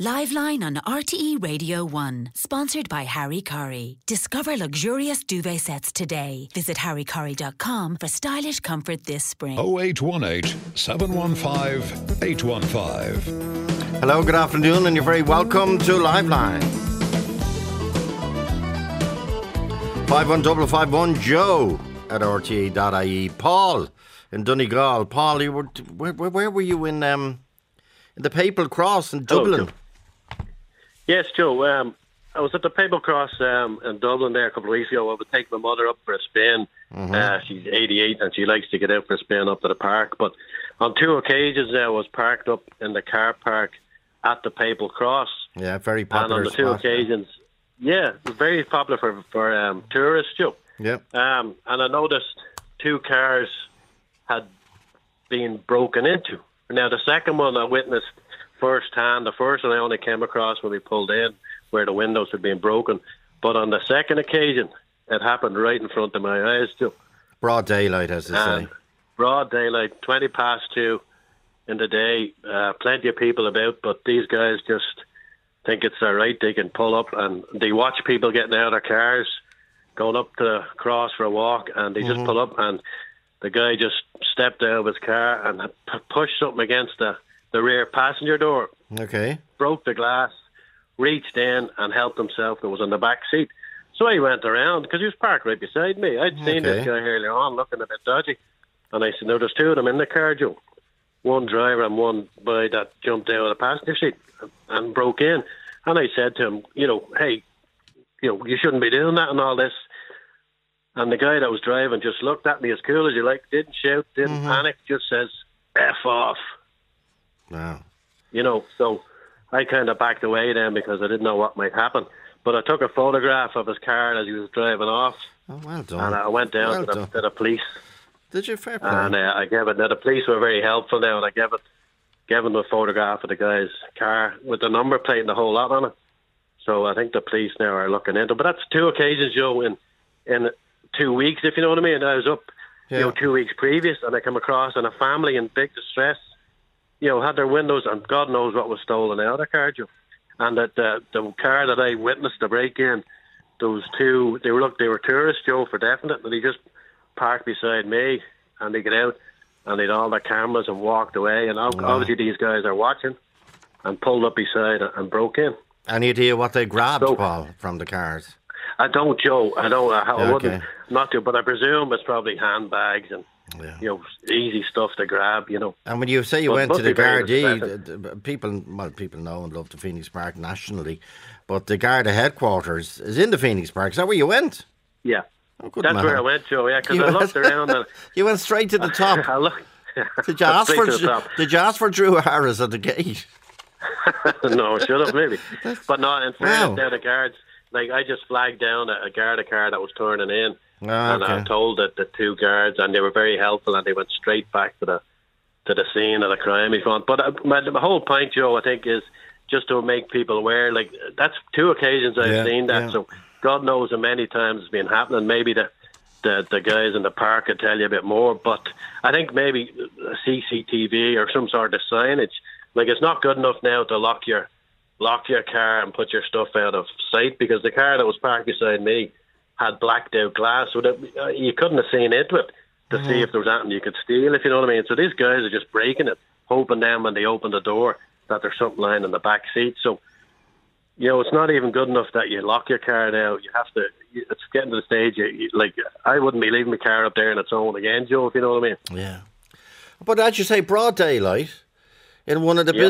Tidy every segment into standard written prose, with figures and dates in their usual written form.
Liveline on RTE Radio 1. Sponsored by Harry Curry. Discover luxurious duvet sets today. Visit harrycurry.com for stylish comfort this spring. 0818 715 815. Hello, good afternoon, and you're very welcome to Liveline. 51551 Joe at rte.ie. Paul in Donegal. Paul, you were where were you in the Papal Cross in Dublin? Hello, yes, Joe. I was at the Papal Cross in Dublin there a couple of weeks ago. I would take my mother up for a spin. She's 88 and she likes to get out for a spin up to the park. But on two occasions I was parked up in the car park at the Papal Cross. Yeah, very popular. And on the two occasions, yeah, very popular for tourists, Joe. Yeah. And I noticed two cars had been broken into. Now, the second one I witnessed firsthand. The first one I only came across when we pulled in, where the windows had been broken. But on the second occasion, it happened right in front of my eyes, too. Broad daylight, as they say. Broad daylight, 20 past 2 in the day. Plenty of people about, but these guys just think it's all right. They can pull up and they watch people getting out of their cars, going up to the cross for a walk, and they just pull up, and the guy just stepped out of his car and pushed something against the rear passenger door. Okay. Broke the glass, reached in and helped himself. It was on the back seat. So I went around, because he was parked right beside me. I'd seen this guy earlier on looking a bit dodgy. And I said, no, there's two of them in the car, Joe. One driver and one boy that jumped out of the passenger seat and broke in. And I said to him, hey, you shouldn't be doing that and all this. And the guy that was driving just looked at me as cool as you like, didn't shout, didn't panic, just says, F off. Wow. So I kind of backed away then because I didn't know what might happen. But I took a photograph of his car as he was driving off. Oh, well done. And I went down to the police. Did you? Fair play. And I gave it. Now, the police were very helpful now, and I gave him the photograph of the guy's car with the number plate and the whole lot on it. So I think the police now are looking into it. But that's two occasions, Joe, in 2 weeks, if you know what I mean. I was up, 2 weeks previous, and I came across a family in big distress. Had their windows, and God knows what was stolen out of the car, Joe. And that the car that I witnessed the break-in, those two, they were tourists, Joe, for definite, and they just parked beside me, and they get out, and they'd all their cameras and walked away, and obviously these guys are watching, and pulled up beside and broke in. Any idea what they grabbed, Paul, from the cars? I don't, Joe. I don't. I wouldn't, not to, but I presume it's probably handbags and easy stuff to grab. And when you say you went to the Gardaí, people know and love the Phoenix Park nationally, but the Garda headquarters is in the Phoenix Park. Is that where you went? Yeah, that's where I went, Joe. Yeah, because I looked around. And you went straight to the top. Did you ask for Drew Harris at the gate? No, I should have maybe, but no. In fairness, down the guards. I just flagged down a Garda car that was turning in, and I told the two guards, and they were very helpful, and they went straight back to the scene of the crime. But my whole point, Joe, I think, is just to make people aware. That's two occasions I've seen that. Yeah. So God knows how many times it's been happening. Maybe the guys in the park could tell you a bit more. But I think maybe CCTV or some sort of signage. It's not good enough now to lock your car and put your stuff out of sight, because the car that was parked beside me had blacked out glass, so that you couldn't have seen into it to see if there was anything you could steal, if you know what I mean. So these guys are just breaking it, hoping then when they open the door that there's something lying in the back seat. So, it's not even good enough that you lock your car now. You have to, it's getting to the stage, I wouldn't be leaving my car up there on its own again, Joe, if you know what I mean. Yeah. But as you say, broad daylight, in one of the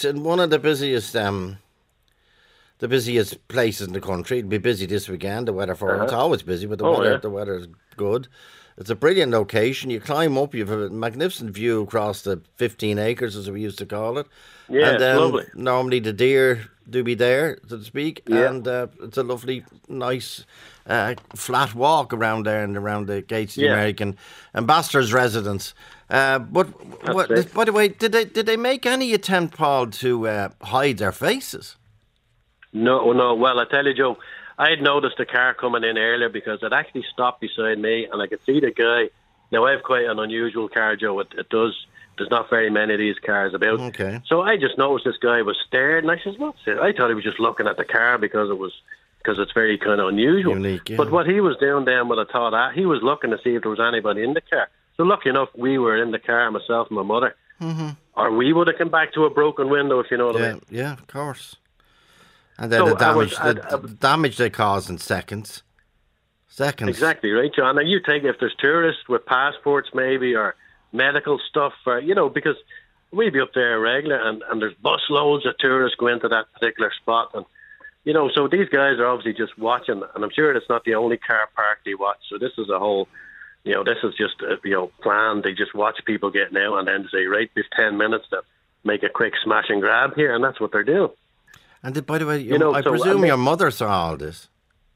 busiest places in the country. It'll be busy this weekend. The weather for it's always busy, but the weather's good. It's a brilliant location. You climb up, you have a magnificent view across the 15 acres, as we used to call it. Yeah, and it's lovely. Normally the deer do be there, so to speak, and it's a lovely, nice, flat walk around there and around the gates of the American ambassador's residence. But by the way, did they make any attempt, Paul, to hide their faces? No. Well, I tell you, Joe, I had noticed the car coming in earlier because it actually stopped beside me, and I could see the guy. Now, I have quite an unusual car, Joe. It does there's not very many of these cars about. Okay. So I just noticed this guy was staring, and I said, "What's it?" I thought he was just looking at the car because it's very kind of unusual. Unique, yeah. But what he was doing then, what I thought at, he was looking to see if there was anybody in the car. So lucky enough, we were in the car, myself and my mother. Mm-hmm. Or we would have come back to a broken window, if you know what I mean. Yeah, of course. And then the damage they cause in seconds. Exactly, right, John. Now you think if there's tourists with passports maybe, or medical stuff, or, because we'd be up there regular, and there's bus loads of tourists go into that particular spot. And, so these guys are obviously just watching, and I'm sure it's not the only car park they watch. So this is a whole... this is just, planned. They just watch people getting out and then say, right, we've 10 minutes to make a quick smash and grab here, and that's what they're doing. And by the way, I presume your mother saw all this.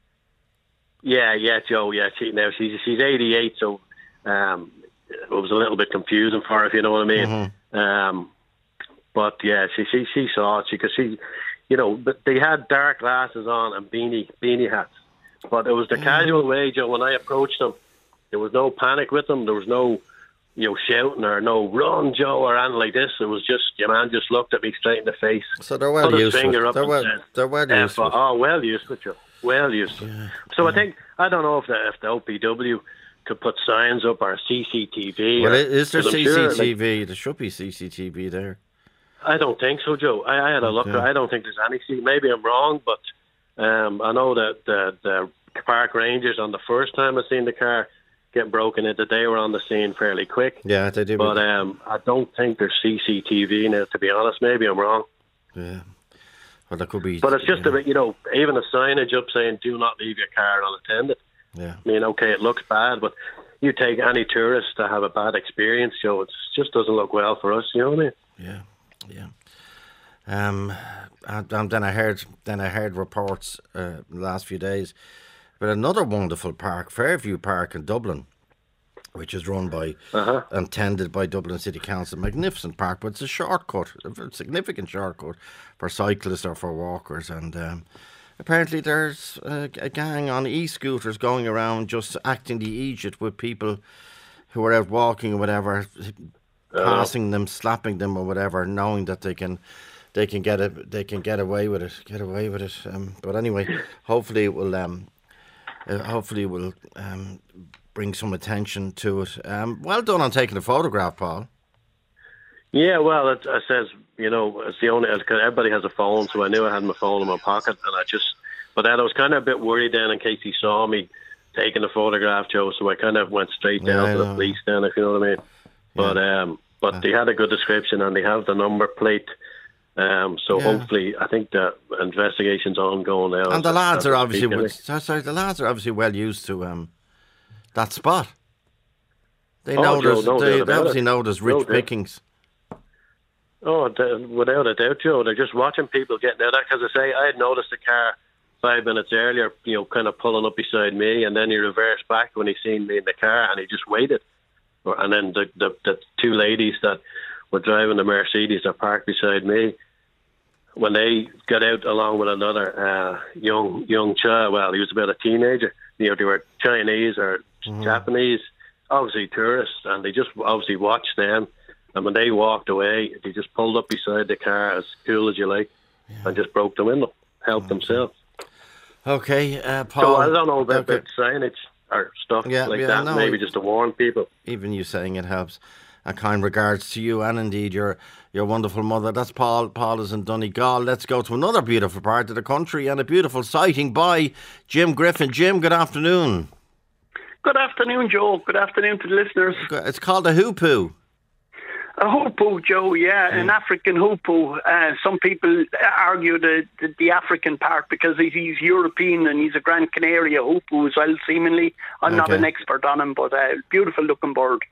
Yeah, Joe. Yeah, she's 88, so it was a little bit confusing for her, if you know what I mean. Mm-hmm. But yeah, she saw it because but they had dark glasses on and beanie hats. But it was the casual way, Joe. When I approached them, there was no panic with them. There was no, shouting or no run, Joe, or anything like this. It was just, your man just looked at me straight in the face. So they're well used to it. They're well used to it. Oh, well used to it, Joe. Well used to it. Yeah. So I don't know if the OPW could put signs up or CCTV. Well, is there CCTV? There should be CCTV there. I don't think so, Joe. I had a look. I don't think there's any. Maybe I'm wrong, but I know that the park rangers, on the first time I seen the car getting broken into, they were on the scene fairly quick. Yeah, they did. But I don't think there's CCTV now, to be honest. Maybe I'm wrong. Yeah. Well, there could be. But it's just a bit, even a signage up saying, do not leave your car unattended. Yeah. I mean, okay, it looks bad, but you take any tourist to have a bad experience, Joe, it just doesn't look well for us, you know what I mean? Yeah. And then I heard reports the last few days about another wonderful park, Fairview Park in Dublin, which is run by and tended by Dublin City Council. Magnificent park, but it's a shortcut, a significant shortcut for cyclists or for walkers. And apparently there's a gang on e-scooters going around just acting the Egypt with people who are out walking or whatever, passing them, slapping them or whatever, knowing that they can get away with it. But anyway, hopefully it will bring some attention to it. Well done on taking the photograph, Paul. Yeah, well, it says, it's the only, because everybody has a phone, so I knew I had my phone in my pocket, and but then I was kind of a bit worried then in case he saw me taking the photograph, Joe, so I kind of went straight down to the police then, if you know what I mean. Yeah. But they had a good description, and they have the number plate. Hopefully, I think the investigation's ongoing now. And the lads are obviously well used to that spot. They know they obviously know there's rich pickings. Oh, without a doubt, Joe. They're just watching people getting out. Because I say, I had noticed the car 5 minutes earlier, kind of pulling up beside me, and then he reversed back when he seen me in the car, and he just waited. And then the two ladies that were driving the Mercedes that parked beside me, when they got out along with another young child, well, he was about a teenager, they were Chinese or Japanese, obviously tourists, and they just obviously watched them. And when they walked away, they just pulled up beside the car, as cool as you like, and just broke the window, helped themselves. Okay, Paul. So I don't know about signage or stuff like that, maybe just to warn people. Even you saying it helps. And kind regards to you and indeed your wonderful mother. That's Paul. Paul is in Donegal. Let's go to another beautiful part of the country and a beautiful sighting by Jim Griffin. Jim, good afternoon. Good afternoon, Joe. Good afternoon to the listeners. It's called a hoopoe. A hoopoe, Joe, an African hoopoe. Some people argue the African part because he's European and he's a Gran Canaria hoopoe as well, seemingly. I'm not an expert on him, but a beautiful looking bird.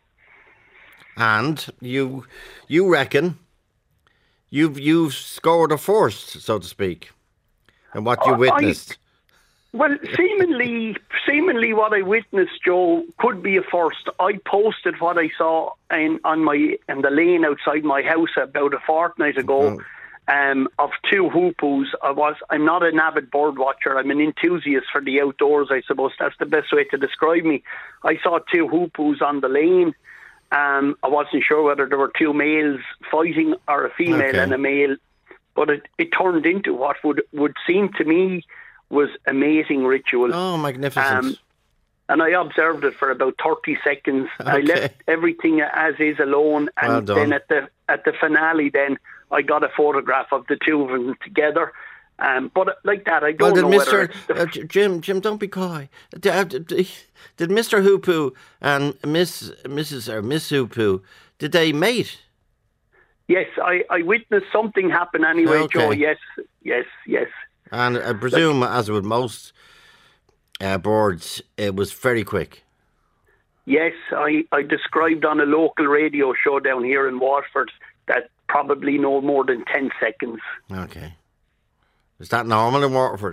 And you reckon you've scored a first, so to speak, and what you witnessed. Well, seemingly what I witnessed, Joe, could be a first. I posted what I saw in the lane outside my house about a fortnight ago of two hoopoes. I'm not an avid bird watcher. I'm an enthusiast for the outdoors, I suppose. That's the best way to describe me. I saw two hoopoes on the lane. I wasn't sure whether there were two males fighting or a female and a male, but it turned into what would seem to me was amazing ritual. Oh, magnificent. And I observed it for about 30 seconds. Okay. I left everything as is alone, and then at the finale, then I got a photograph of the two of them together. But like that, I don't know whether... Jim, don't be coy. Did Mr. Hoopu and Miss Hoopu, did they mate? Yes, I witnessed something happen anyway, Joe. Yes. And I presume, as with most boards, it was very quick. Yes, I described on a local radio show down here in Waterford that probably no more than 10 seconds. Okay. Is that normal in Waterford?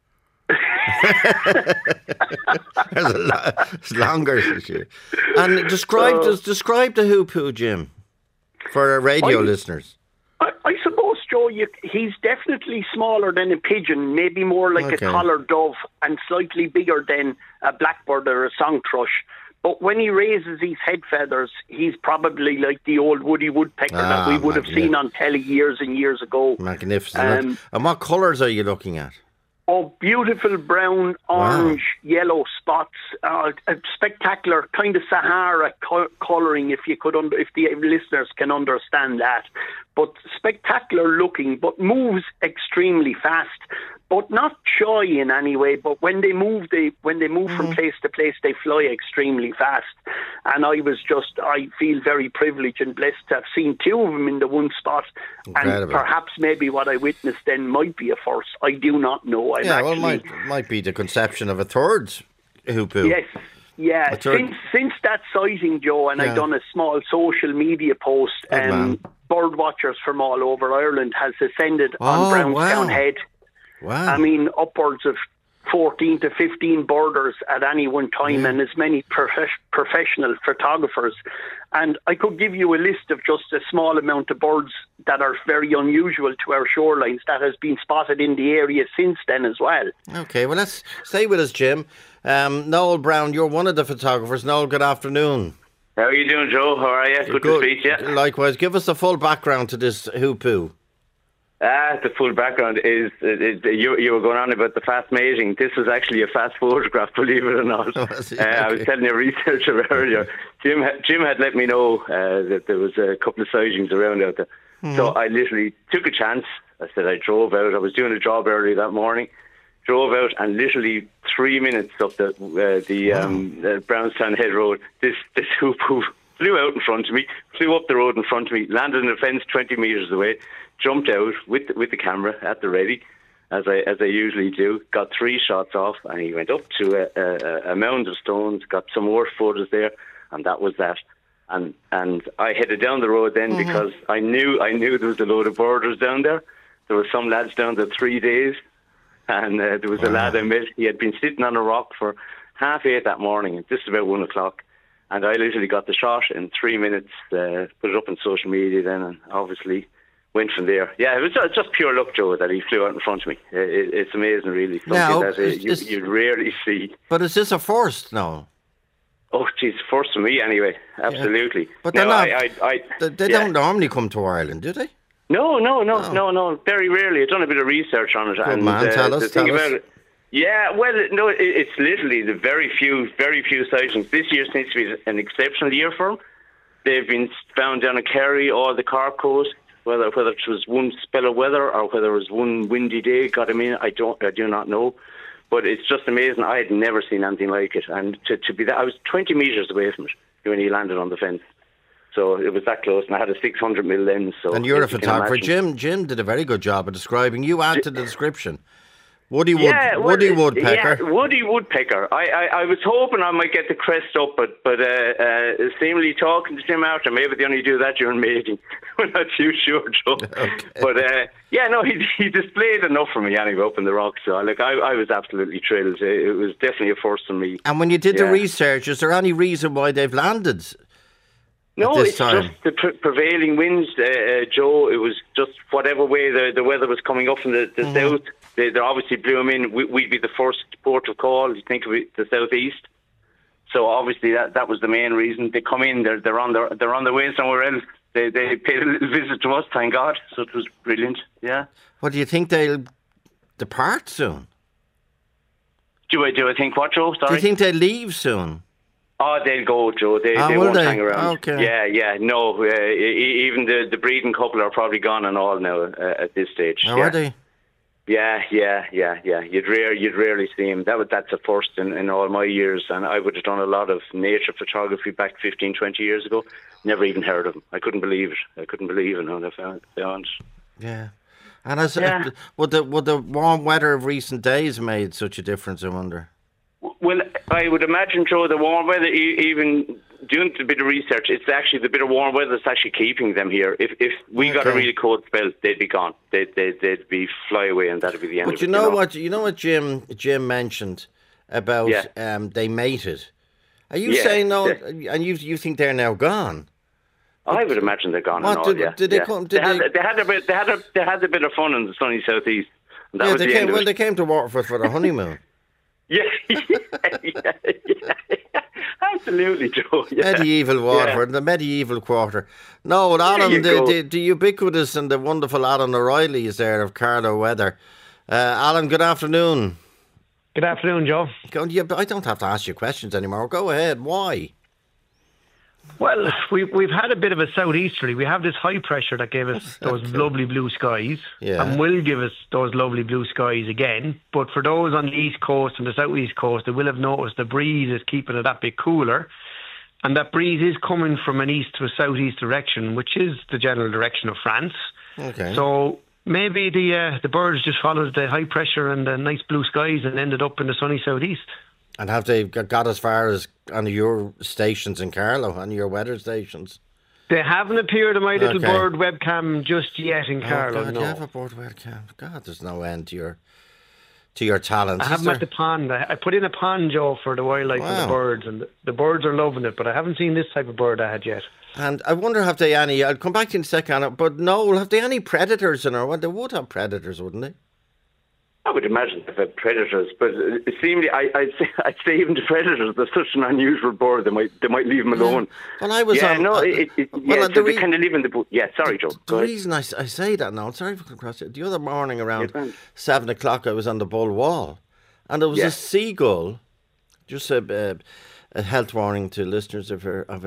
It's longer this year. And describe the Hoopu, Jim, for our radio listeners. I suppose, Joe, he's definitely smaller than a pigeon, maybe more like a collared dove, and slightly bigger than a blackbird or a song thrush. But when he raises his head feathers, he's probably like the old Woody Woodpecker that we would have seen on telly years and years ago. Magnificent. And what colours are you looking at? Oh, beautiful brown, orange, yellow spots. Spectacular, kind of Sahara colouring, if the listeners can understand that. But spectacular looking, but moves extremely fast. But not shy in any way. But when they move, from place to place, they fly extremely fast. And I feel very privileged and blessed to have seen two of them in the one spot. Incredible. And perhaps maybe what I witnessed then might be a first. I do not know. Might be the conception of a third Hoopu. Yes. Yeah, since that sighting, Joe, and I've done a small social media post, bird watchers from all over Ireland has ascended on Brownstown Head. Wow. I mean, upwards of 14 to 15 birders at any one time, and as many professional photographers. And I could give you a list of just a small amount of birds that are very unusual to our shorelines that has been spotted in the area since then as well. Okay, well, let's stay with us, Jim. Noel Brown, you're one of the photographers. Noel, good afternoon. How are you doing, Joe? How are you? Good to speak to you. Likewise. Give us the full background to this Hoopu. The full background is you were going on about the fast mating. This was actually a fast photograph, believe it or not. I was telling you researcher earlier. Jim had let me know that there was a couple of sightings around out there. So I literally took a chance. I said I drove out. I was doing a job early that morning. Drove out, and literally 3 minutes up the Brownstown Head Road, this Hoopu flew out in front of me, flew up the road in front of me, landed in a fence 20 metres away, jumped out with the camera at the ready, as I usually do, got 3 shots off, and he went up to a mound of stones, got some more photos there, and that was that. And I headed down the road then because I knew there was a load of birders down there. There were some lads down there 3 days, and there was a lad I met. He had been sitting on a rock for 8:30 that morning, and just about 1 o'clock. And I literally got the shot in 3 minutes, put it up on social media then, and obviously went from there. Yeah, it was just pure luck, Joe, that he flew out in front of me. It's amazing, really. Something that you rarely see. But is this a first? No. Oh, geez, first for me anyway. Absolutely. Yeah. But they're not. They don't normally come to Ireland, do they? No. Very rarely. I've done a bit of research on it. Good man, tell us. Yeah, well, no, it's literally the very few sightings. This year seems to be an exceptional year for them. They've been found down in Kerry or the Cork coast, whether it was one spell of weather or whether it was one windy day got them in, I do not know. But it's just amazing. I had never seen anything like it. And to be that, I was 20 metres away from it when he landed on the fence. So it was that close, and I had a 600mm lens. So and you're a photographer. Jim did a very good job of describing. You add to the description. Woody Woodpecker. Yeah, Woody Woodpecker. I was hoping I might get the crest up, but seemingly talking to Jim after, maybe they only do that during mating. We're not too sure, Joe. Okay. But he displayed enough for me anyway up in the rocks. So I was absolutely thrilled. It was definitely a first for me. And when you did the research, is there any reason why they've landed? No, it's just the prevailing winds, Joe. It was just whatever way the weather was coming up from the south. They obviously blew them in. We'd be the first port of call. You think of it, the southeast. So obviously that was the main reason. They come in, they're on their way somewhere else. They paid a little visit to us, thank God. So it was brilliant. Yeah. Well, do you think they'll depart soon? Do I think what, Joe? Sorry. Do you think they'll leave soon? Oh, they'll go, Joe. They won't hang around. Okay. Yeah. No, even the breeding couple are probably gone and all now at this stage. Are they? Yeah. You'd rarely see him. That's a first in all my years, and I would have done a lot of nature photography back 15, 20 years ago. Never even heard of him. I couldn't believe it. No, to be honest. Yeah. And would the warm weather of recent days made such a difference, I wonder? Well, I would imagine, Joe, the warm weather, even doing a bit of research, it's actually the bit of warm weather that's actually keeping them here. If we got a really cold spell, they'd be gone. They'd be fly away, and that'd be the end of it. But you know what Jim mentioned about they mated. Are you saying no? And you think they're now gone? I would imagine they're gone. Did they come? They had a bit of fun in the sunny southeast. They came to Waterford for the honeymoon. Yeah, absolutely, Joe. Yeah. Medieval Waterford, the medieval quarter. No, Alan, the ubiquitous and the wonderful Alan O'Reilly is there of Carlow Weather. Alan, good afternoon. Good afternoon, Joe. I don't have to ask you questions anymore. Go ahead. Why? Well, we've had a bit of a southeasterly. We have this high pressure that gave us those lovely blue skies and will give us those lovely blue skies again. But for those on the east coast and the southeast coast, they will have noticed the breeze is keeping it that bit cooler. And that breeze is coming from an east to a southeast direction, which is the general direction of France. Okay. So maybe the birds just followed the high pressure and the nice blue skies and ended up in the sunny southeast. And have they got as far as on your stations in Carlow, on your weather stations? They haven't appeared on my little bird webcam just yet in Carlow. God, you have a bird webcam. God, there's no end to your talents. I have them at the pond. I put in a pond, Joe, for the wildlife and the birds, and the birds are loving it. But I haven't seen this type of bird I had yet. And I wonder, have they any? I'll come back to you in a second. But Noel, have they any predators in there? Well, they would have predators, wouldn't they? I would imagine they've had predators, but it seemed I'd say even the predators, they're such an unusual bird. They might leave them alone. Well, I was they kind of live in the boot. Yeah, sorry, Joe. The reason I say that now, sorry for cross it. The other morning around 7 o'clock, I was on the Bull Wall, and there was a seagull. Just a health warning to listeners of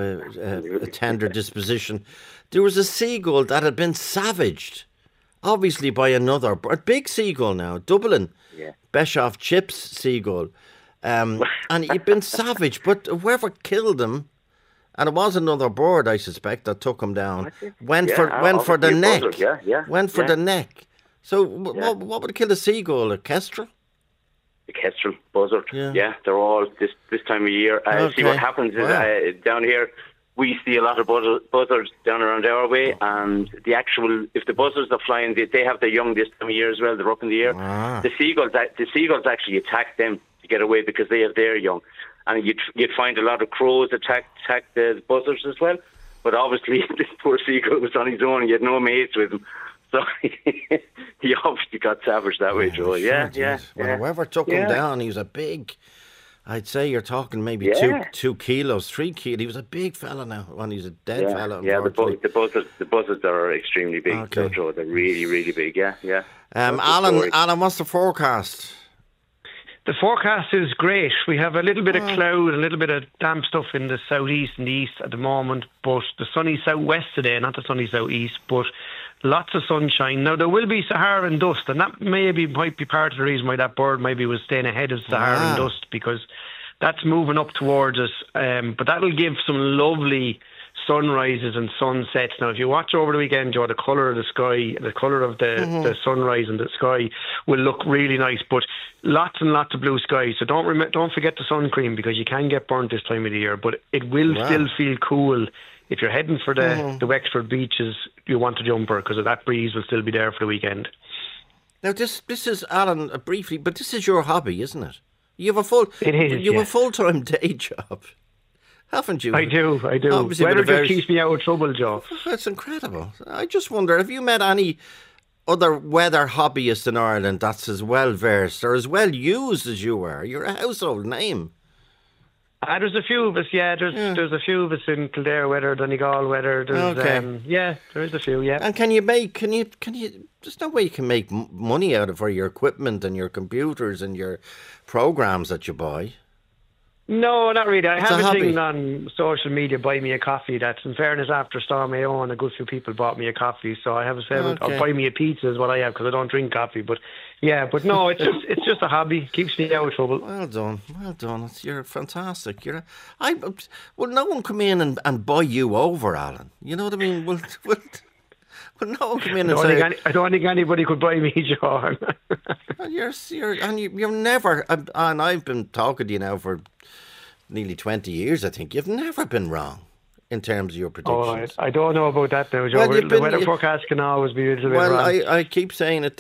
a tender disposition. There was a seagull that had been savaged. Obviously by a big seagull now, Dublin, Beshoff Chips seagull, and he'd been savaged. But whoever killed him, and it was another bird, I suspect, that took him down. Went for the neck. Went for the neck. So what would kill a seagull? A kestrel? A kestrel, buzzard. Yeah, they're all this time of year. See what happens is down here. We see a lot of buzzards down around our way, and if the buzzards are flying, they have their young this time of year as well. They're up in the air. The seagulls actually attack them to get away because they have their young, and you'd find a lot of crows attack the buzzards as well. But obviously, this poor seagull was on his own; he had no mates with him, so he obviously got savaged that way, Joe. Yeah. Well, whoever took him down, he was a big. I'd say you're talking maybe 2 kilos, 3 kilos. He was a big fella now, when he's a dead fella. Yeah, the buzzards are extremely big. They're really, really big. Yeah. Alan, what's the forecast? The forecast is great. We have a little bit of cloud, a little bit of damp stuff in the southeast and the east at the moment, but the sunny southwest today, not the sunny southeast, but lots of sunshine. Now, there will be Saharan dust, and that might be part of the reason why that bird maybe was staying ahead of Saharan dust, because that's moving up towards us. But that'll give some lovely sunrises and sunsets. Now, if you watch over the weekend, Joe, the colour of the sky, the colour of the sunrise and the sky will look really nice. But lots and lots of blue skies. So don't forget the sun cream, because you can get burnt this time of the year. But it will still feel cool. If you're heading for the Wexford beaches, you want a jumper, because that breeze will still be there for the weekend. Now, this is, Alan, briefly, but this is your hobby, isn't it? You have a full-time day job, haven't you? I do. Weather just keeps me out of trouble, Joe. That's incredible. I just wonder, have you met any other weather hobbyists in Ireland that's as well versed or as well used as you are? You're a household name. There's a few of us, There's a few of us in Kildare weather, Donegal weather. There is a few, And can you, there's no way you can make money out of for your equipment and your computers and your programs that you buy? No, not really. I have a thing on social media, Buy Me a Coffee, that's, in fairness, after Storm AO, and a good few people bought me a coffee, so I have a say, Buy Me a Pizza is what I have, because I don't drink coffee, but no, it's just a hobby, keeps me out of trouble. Well done. You're fantastic. No one come in and buy you over, Alan. You know what I mean? Well, no one come in and say... I don't think anybody could buy me, John. You're never... And I've been talking to you now for nearly 20 years, I think. You've never been wrong in terms of your predictions. I don't know about that now, Joe. The weather forecast can always be a little bit wrong. Well, I keep saying it. The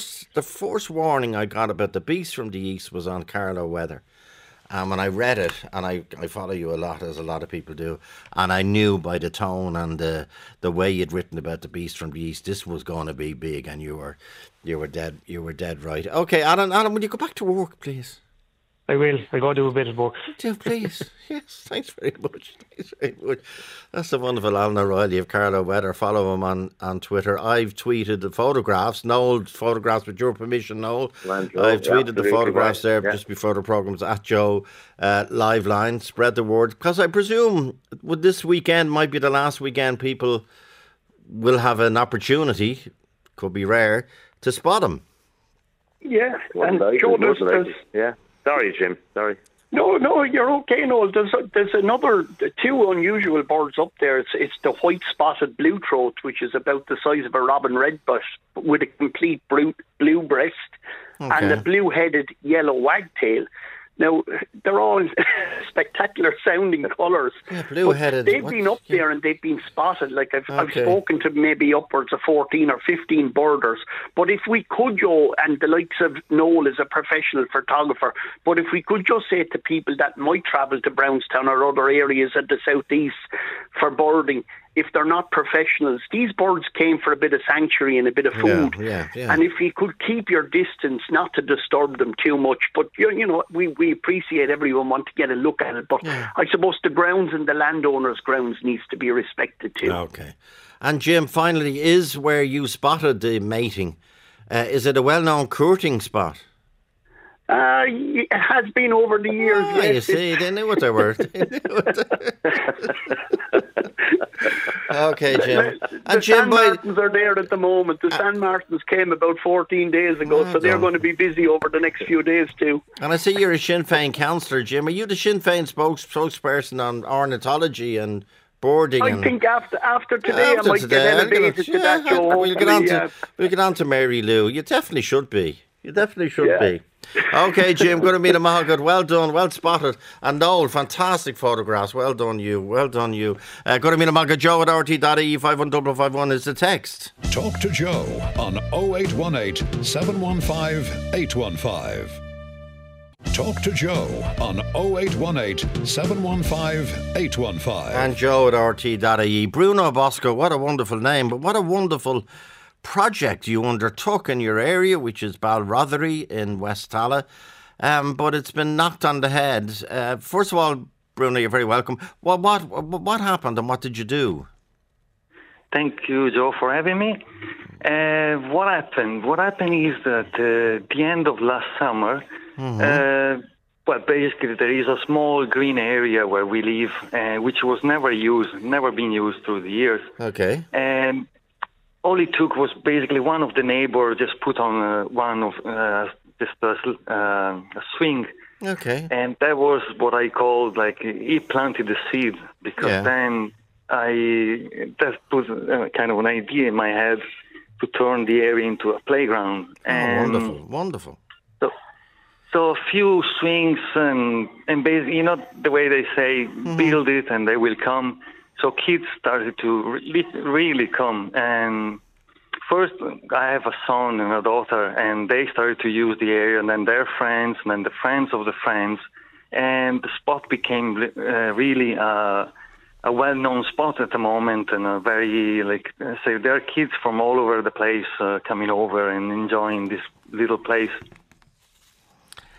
first warning I got about the beast from the east was on Carlow Weather. And when I read it, and I follow you a lot, as a lot of people do, and I knew by the tone and the way you'd written about the beast from the east, this was going to be big, and you were dead right. Okay, Alan, will you go back to work, please? I will. I'll go do a bit of work. Do, please. Yes, thanks very much. That's the wonderful Alan O'Reilly of Carlow Weather. Follow him on Twitter. I've tweeted the photographs, Noel's photographs, with your permission, Noel. I've tweeted the photographs there just before the programmes at Joe Live Line. Spread the word. Because I presume this weekend might be the last weekend people will have an opportunity, could be rare, to spot him. Yeah, and Joe, yeah. Sorry, Jim. Sorry. No, you're okay, Noel. There's another two unusual birds up there. It's the white-spotted blue throat, which is about the size of a robin redbush, with a complete blue breast, and the blue-headed yellow wagtail. Now, they're all spectacular sounding colours. Yeah, blue-headed. They've been up there and they've been spotted. Like I've spoken to maybe upwards of 14 or 15 birders. But if we could, Joe, and the likes of Noel is a professional photographer, but if we could just say to people that might travel to Brownstown or other areas at the southeast for birding, if they're not professionals, these birds came for a bit of sanctuary and a bit of food. Yeah. And if you could keep your distance, not to disturb them too much, but you know, we appreciate everyone want to get a look at it. But I suppose the grounds and the landowners' grounds needs to be respected too. Okay. And Jim, finally, is where you spotted the mating, is it a well-known courting spot? It has been over the years. Yes. You see, they knew what they were. Okay, Jim. The San Martins are there at the moment. The San Martins came about 14 days ago, so they're going to be busy over the next few days too. And I see you're a Sinn Féin councillor, Jim. Are you the Sinn Féin spokesperson on ornithology and boarding? I think after today, I might get elevated to that, Joe. We'll get on to Mary Lou. You definitely should be. Be. Okay, Jim, going to meet a Mahogad. Well done, well spotted. And Noel, fantastic photographs. Well done, you. Going to meet a Mahogad. Joe at RT.ie 51551 is the text. Talk to Joe on 0818 715 815. Talk to Joe on 0818 715 815. And Joe at RT.ie. Bruno Bosco, what a wonderful name, but what a wonderful project you undertook in your area, which is Balrothery in West Tala, but it's been knocked on the head. First of all, Bruno, you're very welcome. What happened and what did you do? Thank you, Joe, for having me. What happened? What happened is that the end of last summer, basically there is a small green area where we live, which was never been used through the years. Okay. All it took was basically one of the neighbors just put on a swing. Okay. And that was what I called, like, he planted the seed, because then that was kind of an idea in my head to turn the area into a playground. And wonderful. So a few swings and basically, you know, the way they say, build it and they will come. So kids started to really come. And first, I have a son and a daughter, and they started to use the area, and then their friends, and then the friends of the friends. And the spot became really a well-known spot at the moment, and a very, there are kids from all over the place coming over and enjoying this little place.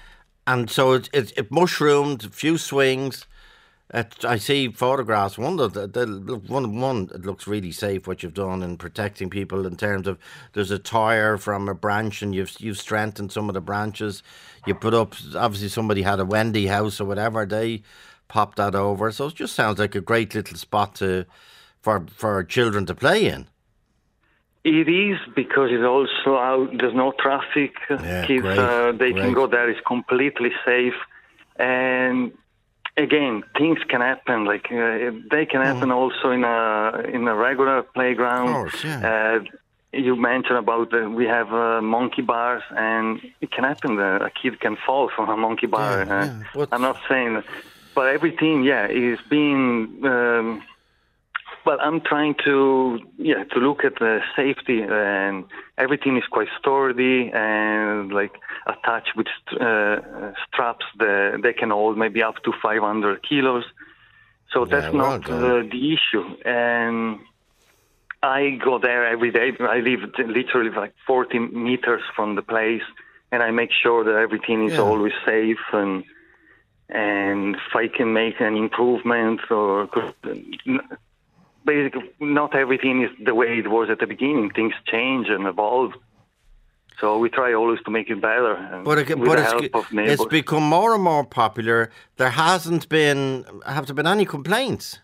And so it mushroomed, a few swings. I see photographs. One it looks really safe what you've done in protecting people in terms of there's a tire from a branch and you've strengthened some of the branches. You put up, obviously somebody had a Wendy house or whatever, they popped that over. So it just sounds like a great little spot for children to play in. It is, because it's also out, there's no traffic. Kids, they can go there. It's completely safe. And again, things can happen. Like they can happen also in a regular playground. Of course, yeah. You mentioned about we have monkey bars, and it can happen that a kid can fall from a monkey bar. I'm not saying that, but everything, is being. Well, I'm trying to look at the safety, and everything is quite sturdy and like attached with straps that they can hold maybe up to 500 kilos. So that's not the issue. And I go there every day. I live literally like 40 meters from the place, and I make sure that everything is always safe. And if I can make an improvement or. Basically, not everything is the way it was at the beginning. Things change and evolve. So we try always to make it better. It's become more and more popular. There have there been any complaints?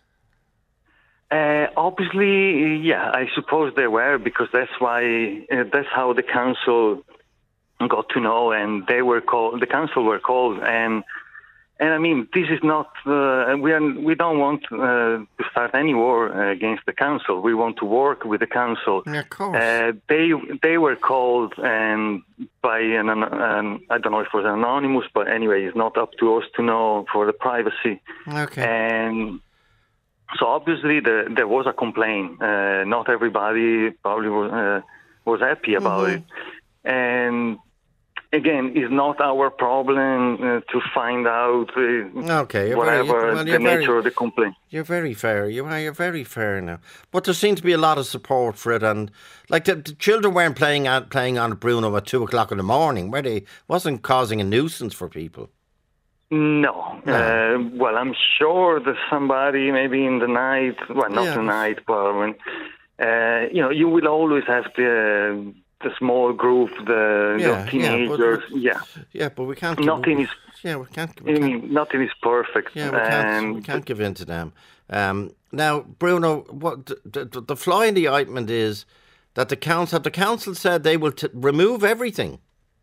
Obviously, I suppose there were, because that's how the council got to know, and the council were called, and I mean, this is not. We don't want to start any war against the council. We want to work with the council. Yeah, of course. They were called and by I don't know if it was anonymous, but anyway, it's not up to us to know for the privacy. Okay. And so obviously there was a complaint. Not everybody probably was happy about it, and. Again, it's not our problem to find out whatever the nature of the complaint. You're very fair. You're very fair now. But there seems to be a lot of support for it, and like the children weren't playing on it, Bruno, at 2:00 in the morning, were they? Wasn't causing a nuisance for people. No. Well, I'm sure that somebody maybe in the night. Well, not tonight, but when you will always have the small group, the teenagers, but we can't. Nothing is. Yeah, we can't. Nothing is perfect. Yeah, we can't give in to them. Now, Bruno, what the fly in the ointment is that the council said they will remove everything.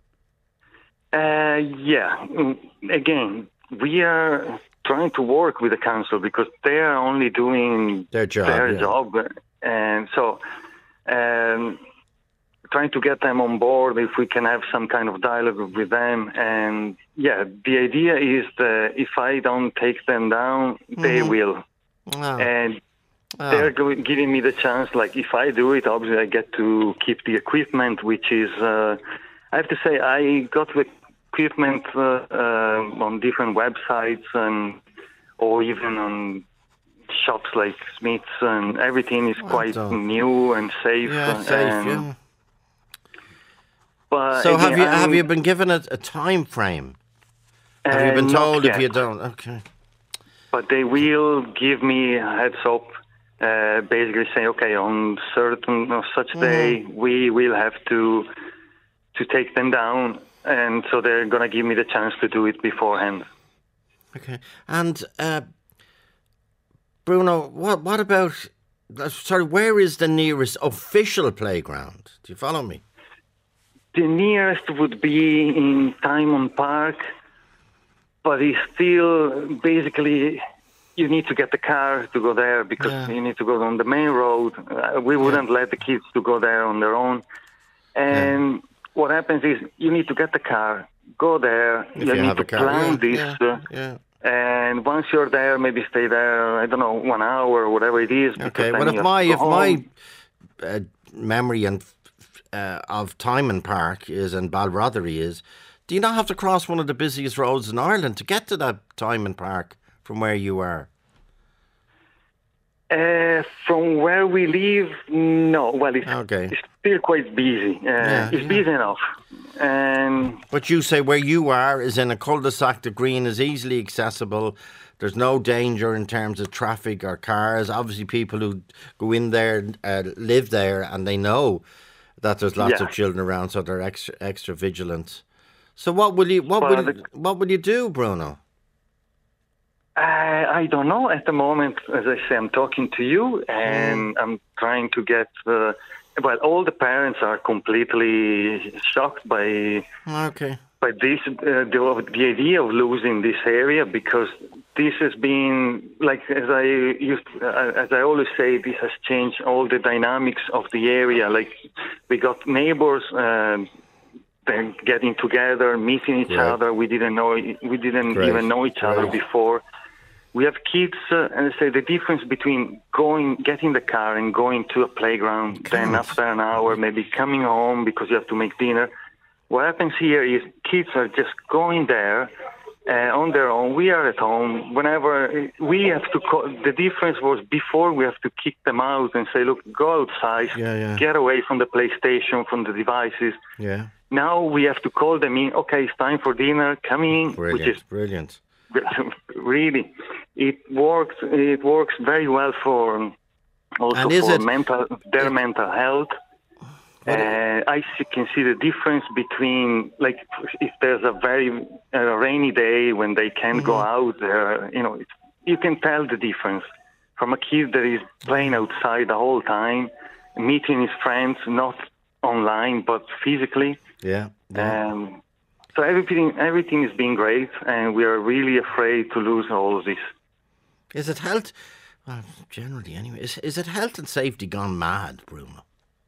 Again, we are trying to work with the council because they are only doing their job, and so. Trying to get them on board, if we can have some kind of dialogue with them. And the idea is that if I don't take them down, they will. And they're giving me the chance, like if I do it, obviously I get to keep the equipment, which is, I have to say, I got the equipment on different websites or even on shops like Smith's, and everything is quite new and safe. So again, have you been given a time frame? Have you been told if you don't? Okay. But they will give me a heads up, basically saying, okay, on such day we will have to take them down, and so they're gonna give me the chance to do it beforehand. Okay. And Bruno, what about? Sorry, where is the nearest official playground? Do you follow me? The nearest would be in Tymon Park, but it's still basically you need to get the car to go there because you need to go on the main road. We wouldn't let the kids to go there on their own. And what happens is you need to get the car, go there. You need to plan this. And once you're there, maybe stay there, I don't know, 1 hour or whatever it is. Okay, well, if my memory of Tymon Park is and Balrotherry is, do you not have to cross one of the busiest roads in Ireland to get to that Tymon Park from where you are? From where we live, no. Well, it's still quite busy. It's busy enough. But you say where you are is in a cul-de-sac. The green is easily accessible. There's no danger in terms of traffic or cars. Obviously, people who go in there live there, and they know that there's lots of children around, so they're extra vigilant. So what will you do, Bruno? I don't know at the moment. As I say, I'm talking to you, and I'm trying to get. All the parents are completely shocked by this, the idea of losing this area, because this has been, like, as I always say, this has changed all the dynamics of the area. Like, we got neighbors then getting together, meeting each other. We didn't even know each other before. We have kids, and I say the difference between getting the car and going to a playground, then after an hour, maybe coming home because you have to make dinner. What happens here is kids are just going there on their own. We are at home. Whenever we have to the difference was before we have to kick them out and say, look, go outside, get away from the PlayStation, from the devices. Yeah. Now we have to call them in. Okay, it's time for dinner. Come in. Brilliant. Which is brilliant. Really, it works. It works very well for their mental health. I can see the difference between, like, if there's a very rainy day when they can't go out there. You can tell the difference from a kid that is playing outside the whole time, meeting his friends, not online but physically. Yeah. So everything is being great, and we are really afraid to lose all of this. Is it health? Well, generally, anyway. Is it health and safety gone mad, Bruno?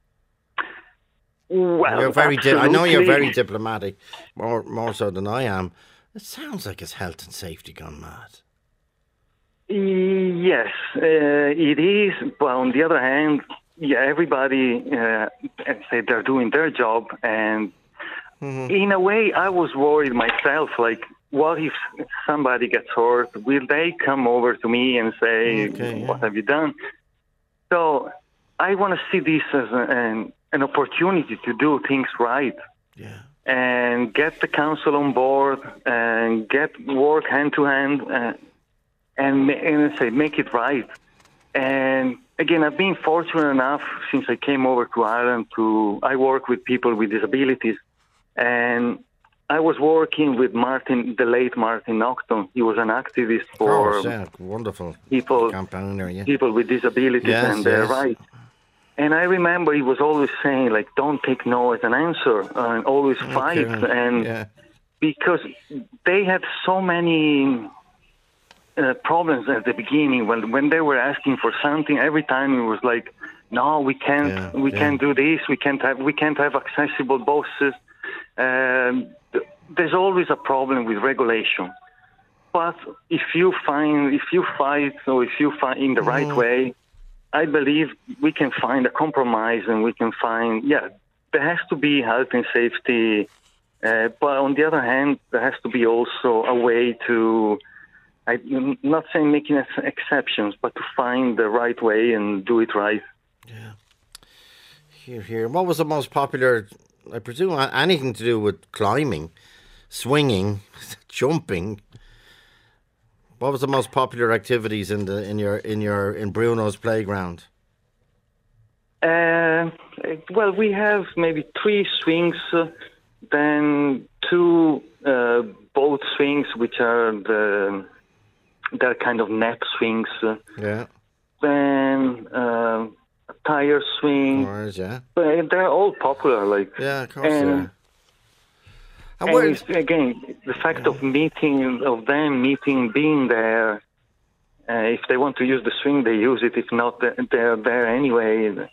Well, I know you're very diplomatic, more so than I am. It sounds like it's health and safety gone mad. Yes, it is. But on the other hand, everybody say they're doing their job, and in a way, I was worried myself. Like, what if somebody gets hurt? Will they come over to me and say, "What have you done?" So I want to see this as an opportunity to do things right, and get the council on board and work hand to hand, and say make it right. And again, I've been fortunate enough since I came over to Ireland I work with people with disabilities. And I was working with the late Martin Naughton. He was an activist for wonderful people with disabilities and their rights. And I remember he was always saying, like, don't take no as an answer and always fight. And because they had so many problems at the beginning when they were asking for something, every time it was like, no, we can't do this. We can't have accessible buses. There's always a problem with regulation, but if you fight in the right way, I believe we can find a compromise, and we can find there has to be health and safety, but on the other hand, there has to be also a way to, I'm not saying making exceptions, but to find the right way and do it right. Here. What was the most popular? I presume anything to do with climbing, swinging, jumping. What was the most popular activities in Bruno's playground? Well, we have maybe 3 swings, then 2 boat swings, which are they're kind of net swings. Then tire swing. But they're all popular, like. Yeah, of course. And it's, again, the fact of being there. If they want to use the swing, they use it. If not, they're there anyway.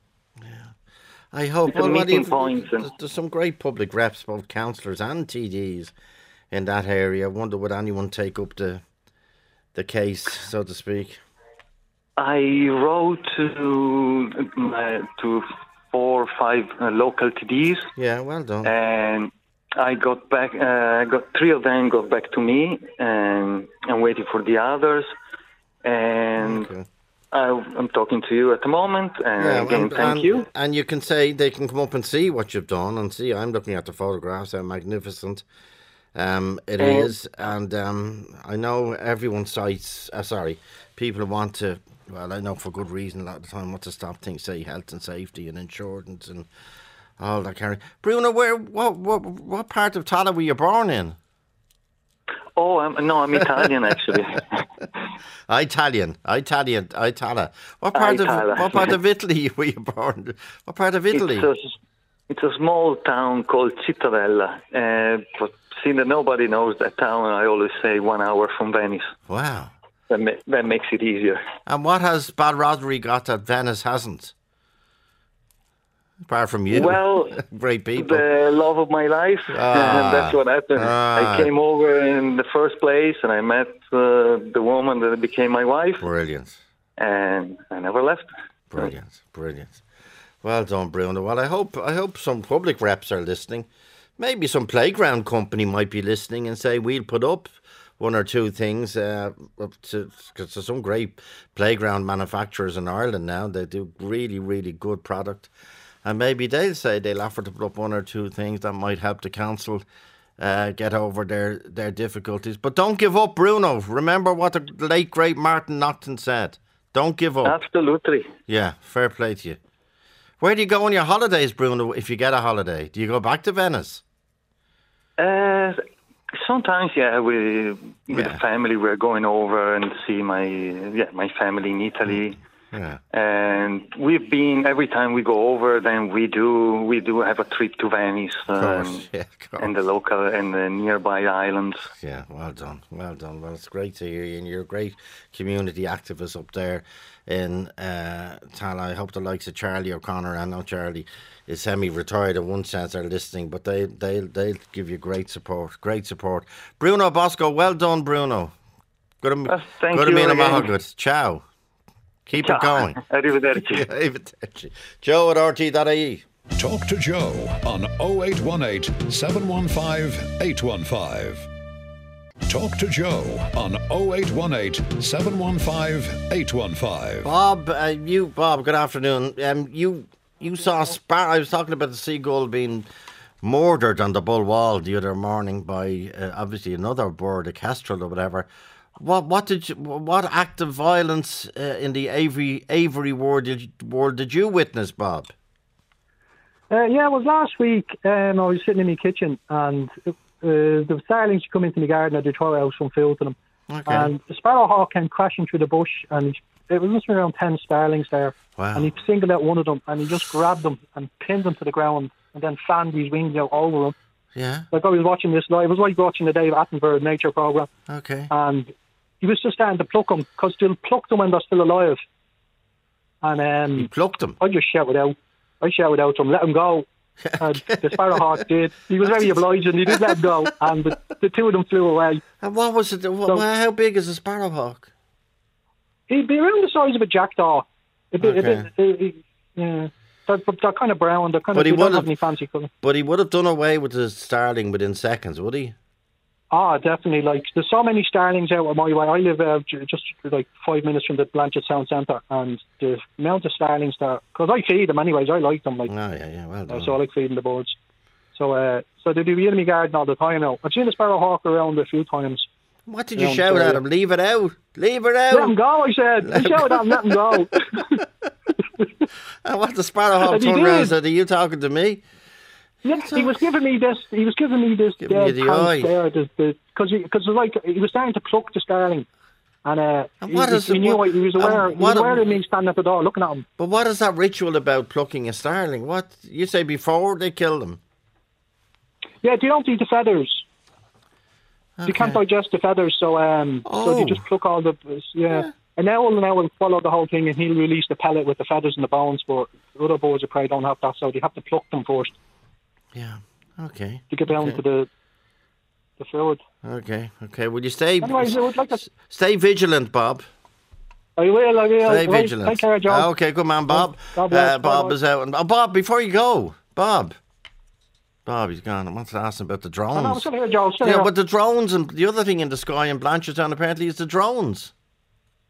I hope. It's a meeting point. There's some great public reps, both councillors and TDs, in that area. I wonder would anyone take up the case, so to speak. I wrote to 4 or 5 local TDs. Yeah, well done. And I got back. Got 3 of them got back to me, and I'm waiting for the others. And I'm talking to you at the moment, and again, thank you. And you can say they can come up and see what you've done, and see. I'm looking at the photographs; how magnificent it is. And I know everyone cites. People who want to. Well, I know for good reason. A lot of the time, want to stop things, say health and safety and insurance and all that kind of. Bruno, what part of Tallaght were you born in? Oh, I'm Italian actually. Italian. What part of Italy were you born? What part of Italy? It's a small town called Cittadella. But seeing that nobody knows that town, I always say 1 hour from Venice. Wow. That makes it easier. And what has Balrossery got that Venice hasn't? Apart from you, well, great people. The love of my life, and that's what happened. I came over in the first place, and I met the woman that became my wife. Brilliant. And I never left. Brilliant. Well done, Bruno. Well, I hope some public reps are listening. Maybe some playground company might be listening and say we'll put up one or two things, because there's some great playground manufacturers in Ireland now. They do really, really good product. And maybe they'll say they'll offer to put up one or two things that might help the council get over their difficulties. But don't give up, Bruno. Remember what the late, great Martin Naughton said. Don't give up. Absolutely. Yeah, fair play to you. Where do you go on your holidays, Bruno, if you get a holiday? Do you go back to Venice? Sometimes, with the family, we're going over and see my family in Italy. Yeah. And we've been, every time we go over, then we do have a trip to Venice and the local and the nearby islands. Yeah, well done. Well, it's great to hear you, and you're a great community activist up there in Tallaght. I hope the likes of Charlie O'Connor, I know Charlie is semi-retired in one sense, are listening, but they'll give you great support. Bruno Bosco, well done, Bruno. Thank you. Good to meet you. Ciao. Keep it going. Arrivederci. Joe at RT.ie. Talk to Joe on 0818 715 815. Talk to Joe on 0818 715 815. Bob, good afternoon. You saw I was talking about the seagull being murdered on the Bull Wall the other morning by obviously another bird, a kestrel or whatever. What act of violence in the aviary world did you witness, Bob? It was last week. I was sitting in my kitchen, and the starlings come into my garden and they throw out some food to them. Okay. And the sparrowhawk came crashing through the bush, and it was just around 10 starlings there. Wow. And he singled out one of them, and he just grabbed them and pinned them to the ground, and then fanned his wings out over him. Yeah. Like I was watching this live. It was like watching the Dave Attenborough nature program. Okay. And he was just starting to pluck them, because they'll pluck them when they're still alive. And he plucked them? I just shouted out. To him, let him go. The sparrowhawk did. He was very obliging. He did let him go, and the two of them flew away. And what was it? How big is a sparrowhawk? He'd be around the size of a jackdaw. Yeah. They're kind of brown. They don't have any fancy colour. But he would have done away with the starling within seconds, would he? Definitely. Like, there's so many starlings out of my way. I live just like 5 minutes from the Blanchard Sound Centre, and the amount of starlings there, because I feed them anyways, I like them. Like, well done. So I like feeding the birds. So they'd be in my garden all the time now. I've seen the sparrowhawk around a few times. What did you shout at him? Leave it out! Leave it out! Let him go, I said. I shouted at him, let him go. And what the sparrowhawk turned around and said, are you talking to me? Yeah, he was giving me this dead pants there, because he was starting to pluck the starling, and he was aware of me standing at the door looking at him. But what is that ritual about plucking a starling? What you say before they kill them? Yeah, they don't eat the feathers. Okay. They can't digest the feathers, so they just pluck all the An owl will follow the whole thing, and he'll release the pellet with the feathers and the bones, but other birds of prey don't have that, so they have to pluck them first. Yeah. Okay. To get down to the food. Okay. Will you stay? Anyways, stay vigilant, Bob. I will. Stay vigilant. Take care, John. Okay, good man, Bob. Bob is out. Bob, before you go, Bob, he's gone. I want to ask him about the drones. I'm still here, Joe. Still here. But the drones and the other thing in the sky in Blanchardstown apparently is the drones.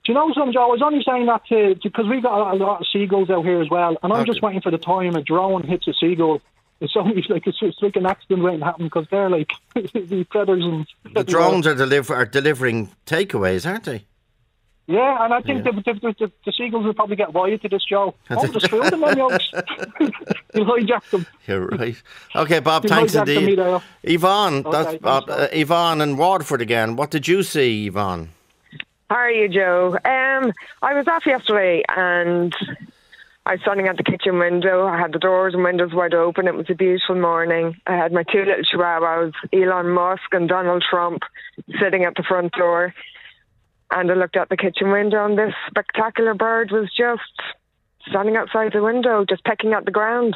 you know something, Joe? I was only saying that because we've got a lot of seagulls out here as well, and I'm just waiting for the time a drone hits a seagull. It's like an accident waiting to happen because they're like the predators and. The drones are delivering takeaways, aren't they? Yeah, and I think the seagulls will probably get wired to this, Joe. Just fill them on yokes. You'll hijack them. You're right. Okay, Bob, thanks indeed. Yvonne, that's Bob. Yvonne in Waterford again. What did you see, Yvonne? How are you, Joe? I was off yesterday and I was standing at the kitchen window. I had the doors and windows wide open. It was a beautiful morning. I had my two little chihuahuas, Elon Musk and Donald Trump, sitting at the front door. And I looked out the kitchen window and this spectacular bird was just standing outside the window, just pecking at the ground.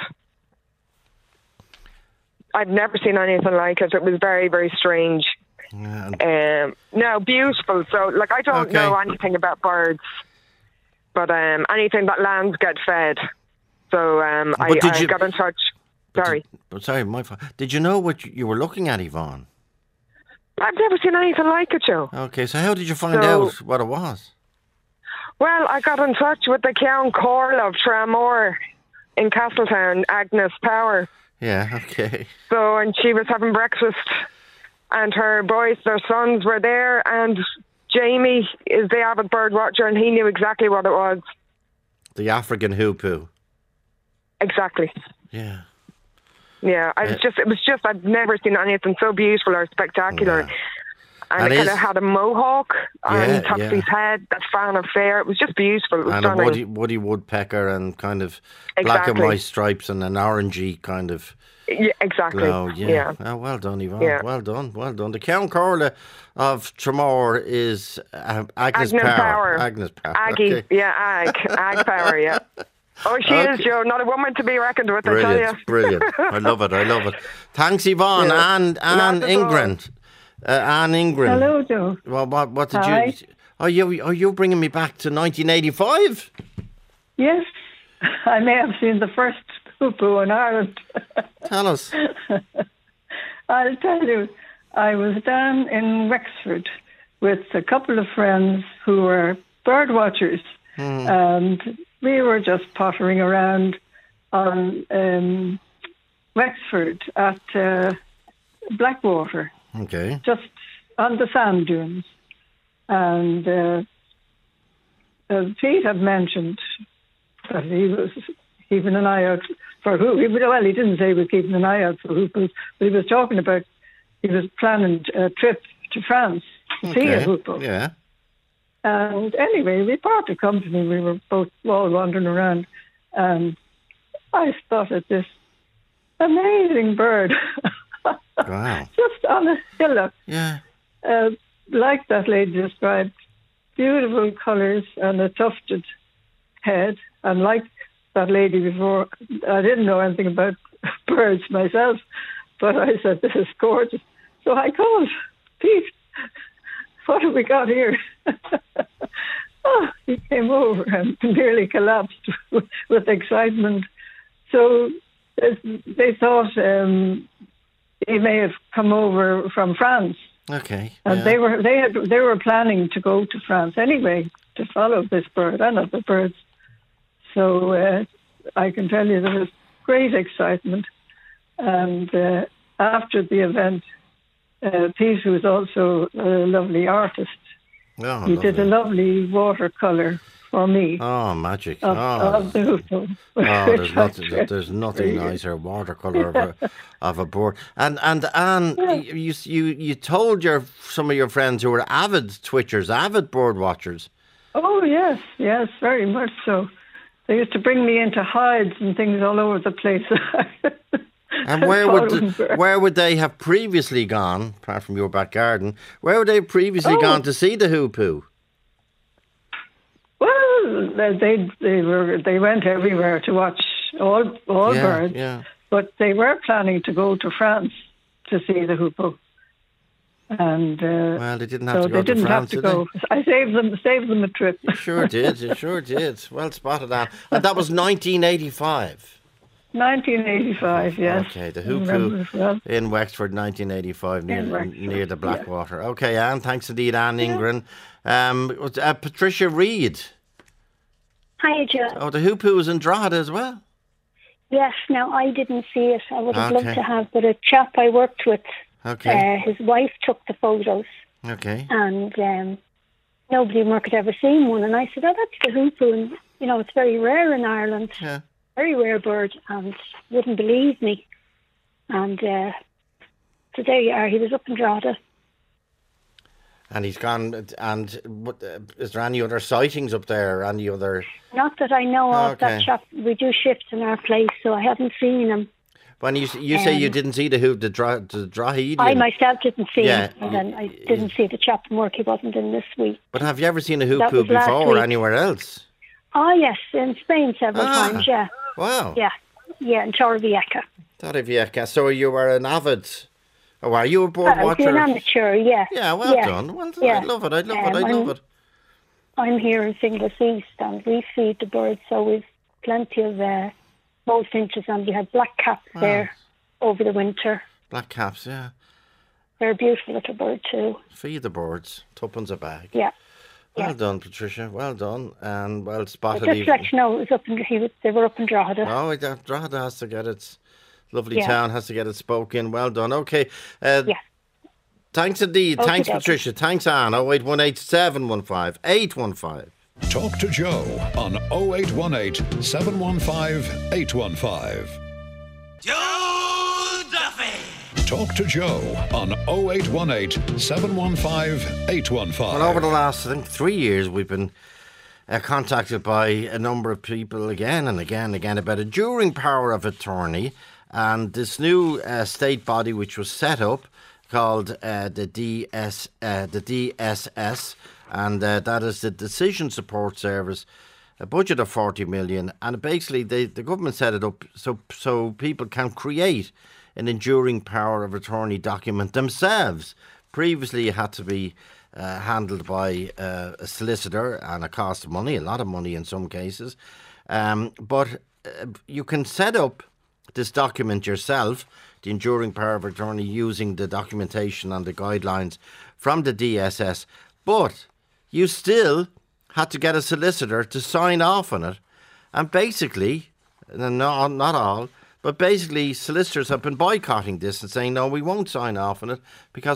I'd never seen anything like it. It was very, very strange. Yeah. No, beautiful. So, I don't know anything about birds, but anything that lands get fed. So I got in touch. Sorry, my fault. Did you know what you were looking at, Yvonne? I've never seen anything like it, Joe. Okay, so how did you find out what it was? Well, I got in touch with the Ceann Comhairle of Tramore in Castletown, Agnes Power. Yeah, okay. So, and she was having breakfast, and her boys, their sons, were there, and Jamie is the avid bird watcher, and he knew exactly what it was. The African hoopoe. Exactly. Yeah. Yeah, it was just, I'd never seen anything so beautiful or spectacular. Yeah. And it kind of had a mohawk on top of his head, that fan of fair. It was just beautiful. It was stunning. A woody woodpecker and kind of black and white stripes and an orangey kind of glow. Yeah. Oh, well done, Yvonne. Yeah. Well done. The Ceann Comhairle of Tramore is Agnes Power. Agnes Power. Aggie, okay. Ag Power, yeah. Oh, she is, Joe. Not a woman to be reckoned with, I tell you. Brilliant. I love it. Thanks, Yvonne. Yeah. Anne Ingrid. Anne Ingrid. Hello, Joe. Well, what did you... Are you bringing me back to 1985? Yes. I may have seen the first hoopoe in Ireland. Tell us. I'll tell you. I was down in Wexford with a couple of friends who were bird watchers. And we were just pottering around on Wexford at Blackwater. Okay. Just on the sand dunes. And Pete had mentioned that he was keeping an eye out for who. Well, he didn't say he was keeping an eye out for hoopers, but he was talking about he was planning a trip to France to see a hoopoe. Yeah. And anyway, we parted company. We were both all wandering around, and I spotted this amazing bird. Wow! Just on a hillock. Yeah. Like that lady described, beautiful colours and a tufted head. And like that lady before, I didn't know anything about birds myself, but I said, "This is gorgeous." So I called Pete. What have we got here? He came over and nearly collapsed with excitement. So they thought he may have come over from France. Okay. And they were planning to go to France anyway to follow this bird and other birds. So I can tell you there was great excitement. And after the event, Pete, who is also a lovely artist, he did a lovely watercolour for me. Oh, magic! Of the hoopoe. There's nothing nicer watercolour of a bird. And Anne, you told some of your friends who were avid twitchers, avid bird watchers. Oh yes, very much so. They used to bring me into hides and things all over the place. And where would they have previously gone, apart from your back garden? Where would they have previously gone to see the hoopoe? Well, they went everywhere to watch all birds. Yeah. But they were planning to go to France to see the hoopoe. And well, they didn't have to go to France, did they? I saved them a trip. You sure did. Well spotted, Anne. And that was 1985. 1985, yes. Okay, the Hoopoo in Wexford, 1985, near the Blackwater. Yeah. Okay, Anne, thanks indeed, Anne Ingren. Patricia Reid. Hi, Joe. Oh, the Hoopoo was in Drogheda as well? Yes, now I didn't see it. I would have loved to have, but a chap I worked with, his wife took the photos. Okay. And nobody in work had ever seen one. And I said, oh, that's the Hoopoo. And, you know, it's very rare in Ireland. Yeah. Very rare bird, and wouldn't believe me. And so there you are. He was up in Drogheda. And he's gone. And is there any other sightings up there? Or any other? Not that I know of. That chap. We do shifts in our place, so I haven't seen him. When you say you didn't see the Drogheda, I myself didn't see him, and then I didn't see the chap from work. He wasn't in this week. But have you ever seen a Hoopoo before or anywhere else? Oh yes, in Spain several times. Yeah. Wow. Yeah, in Torrevieja. Torrevieja. So you were an avid, or are you a bird watcher? I was an amateur, yeah. Yeah, well done. Well done. Yeah. I love it. I love it. I'm here in Finglas East, and we feed the birds, so we've plenty of goldfinches, and we have black caps there over the winter. Black caps, yeah. They're a beautiful little bird too. Feed the birds, tuppence a bag. Yeah. Well done, Patricia. Well done, and well spotted. Just to let you know, it was they were up in Drogheda. Oh, Drogheda has to get its lovely town has to get its spoke in. Well done. Okay. Thanks indeed. Okay, thanks, Patricia. Thanks, Anne. 0818 715 815. Talk to Joe on 0818 715 815. Joe Duffy. Talk to Joe on 0818 715 815. Well, over the last, I think, 3 years, we've been contacted by a number of people again and again about a enduring power of attorney and this new state body which was set up called the DSS, and that is the Decision Support Service, a budget of 40 million, and basically the government set it up so people can create an enduring power of attorney document themselves. Previously, it had to be handled by a solicitor, and it cost money, a lot of money in some cases. But you can set up this document yourself, the enduring power of attorney, using the documentation and the guidelines from the DSS. But you still had to get a solicitor to sign off on it. And basically, not all, but basically, solicitors have been boycotting this and saying, no, we won't sign off on it because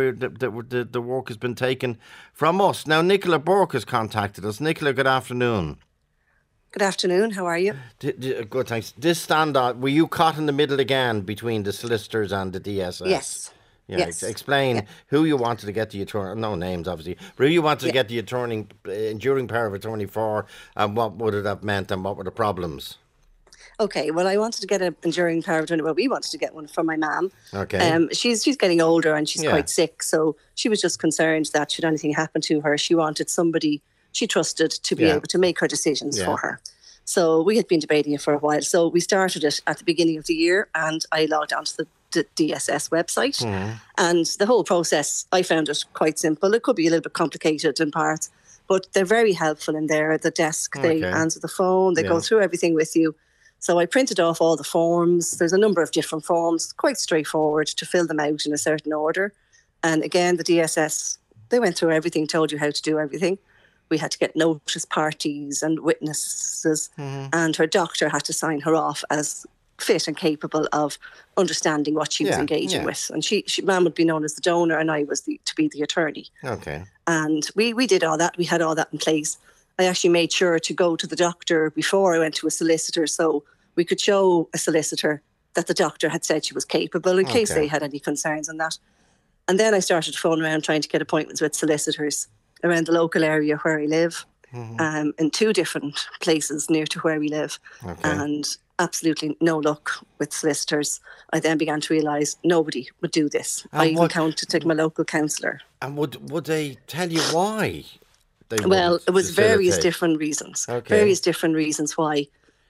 the work has been taken from us. Now, Nicola Burke has contacted us. Nicola, good afternoon. Good afternoon. How are you? Good, thanks. This standout, were you caught in the middle again between the solicitors and the DSS? Yes. Yeah, yes. Explain who you wanted to get the attorney, no names obviously, but who you wanted to get the enduring power of attorney for, and what would it have meant, and what were the problems? Okay, well, I wanted to get an enduring power of attorney. Well, we wanted to get one from my mum. Okay. She's getting older and she's quite sick, so she was just concerned that should anything happen to her, she wanted somebody she trusted to be able to make her decisions for her. So we had been debating it for a while. So we started it at the beginning of the year, and I logged onto the DSS website. And the whole process, I found it quite simple. It could be a little bit complicated in parts, but they're very helpful in there. At the desk, they answer the phone, they go through everything with you. So I printed off all the forms. There's a number of different forms, quite straightforward to fill them out in a certain order. And again, the DSS, they went through everything, told you how to do everything. We had to get notice parties and witnesses, and her doctor had to sign her off as fit and capable of understanding what she was engaging with. And she Mum would be known as the donor, and I was to be the attorney. Okay. And we did all that. We had all that in place. I actually made sure to go to the doctor before I went to a solicitor, so we could show a solicitor that the doctor had said she was capable in case they had any concerns on that. And then I started phoning around trying to get appointments with solicitors around the local area where I live, in 2 different places near to where we live, and absolutely no luck with solicitors. I then began to realise nobody would do this. I even contacted my local councillor. And would they tell you why? Well, it was various different reasons. Various different reasons why.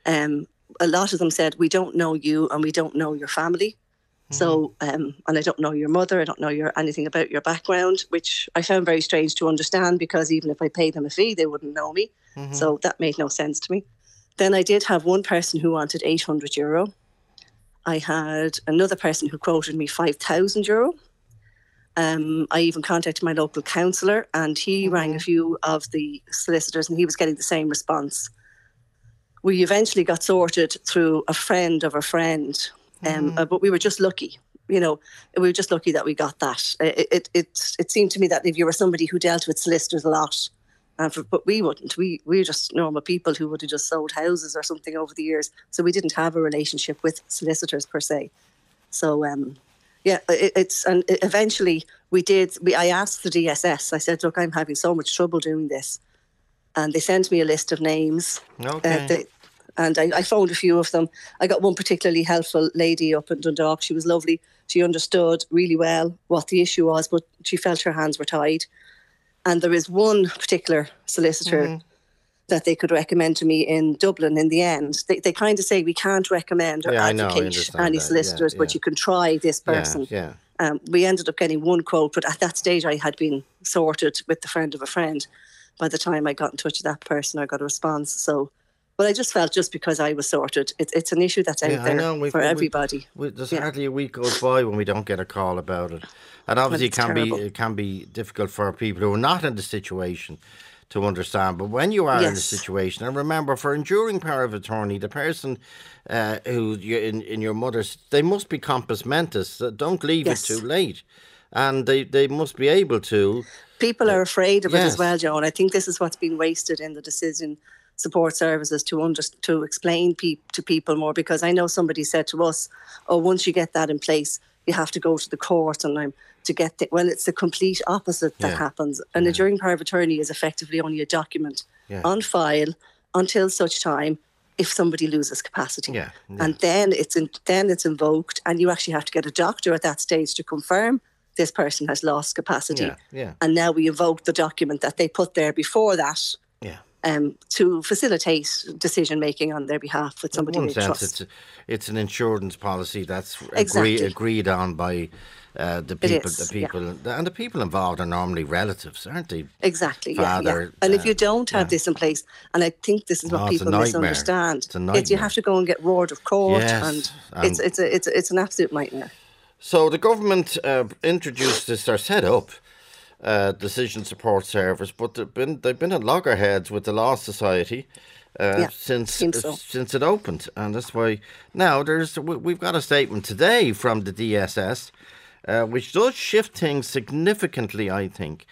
A lot of them said, we don't know you and we don't know your family. So, and I don't know your mother, I don't know anything about your background, which I found very strange to understand, because even if I paid them a fee, they wouldn't know me. So that made no sense to me. Then I did have one person who wanted €800. I had another person who quoted me €5,000. I even contacted my local councillor, and he rang a few of the solicitors, and he was getting the same response. We eventually got sorted through a friend of a friend, but we were just lucky. We were just lucky that we got that. It seemed to me that if you were somebody who dealt with solicitors a lot, but we wouldn't. We were just normal people who would have just sold houses or something over the years. So we didn't have a relationship with solicitors per se. So, eventually I asked the DSS, I said, look, I'm having so much trouble doing this. And they sent me a list of names. Okay. And I phoned a few of them. I got one particularly helpful lady up in Dundalk. She was lovely. She understood really well what the issue was, but she felt her hands were tied. And there is one particular solicitor that they could recommend to me in Dublin in the end. They kind of say we can't recommend or advocate any solicitors, but you can try this person. We ended up getting one quote, but at that stage I had been sorted with the friend of a friend. By the time I got in touch with that person, I got a response. So, but I just felt just because I was sorted, it's an issue that's out there for everybody. There's hardly a week goes by when we don't get a call about it. And obviously it can be difficult for people who are not in the situation to understand. But when you are in the situation, and remember, for enduring power of attorney, the person who in your mother's, they must be compos mentis. Don't leave it too late. And they must be able to. People are afraid of it as well, Joe. And I think this is what's been wasted in the decision support services to explain to people more. Because I know somebody said to us, once you get that in place, you have to go to the court and to get well, it's the complete opposite that happens. An enduring power of attorney is effectively only a document on file until such time if somebody loses capacity. And then it's invoked, and you actually have to get a doctor at that stage to confirm this person has lost capacity. And now we invoke the document that they put there before that. To facilitate decision making on their behalf with somebody they trust. It's an insurance policy that's agreed on by the people, and the people involved are normally relatives, aren't they? Exactly. Father, and if you don't have this in place, and I think this is what people misunderstand, you have to go and get word of court, and it's an absolute nightmare. So the government introduced this, or set up decision support service, but they've been at loggerheads with the Law Society since it opened, and that's why now we've got a statement today from the DSS, which does shift things significantly. I think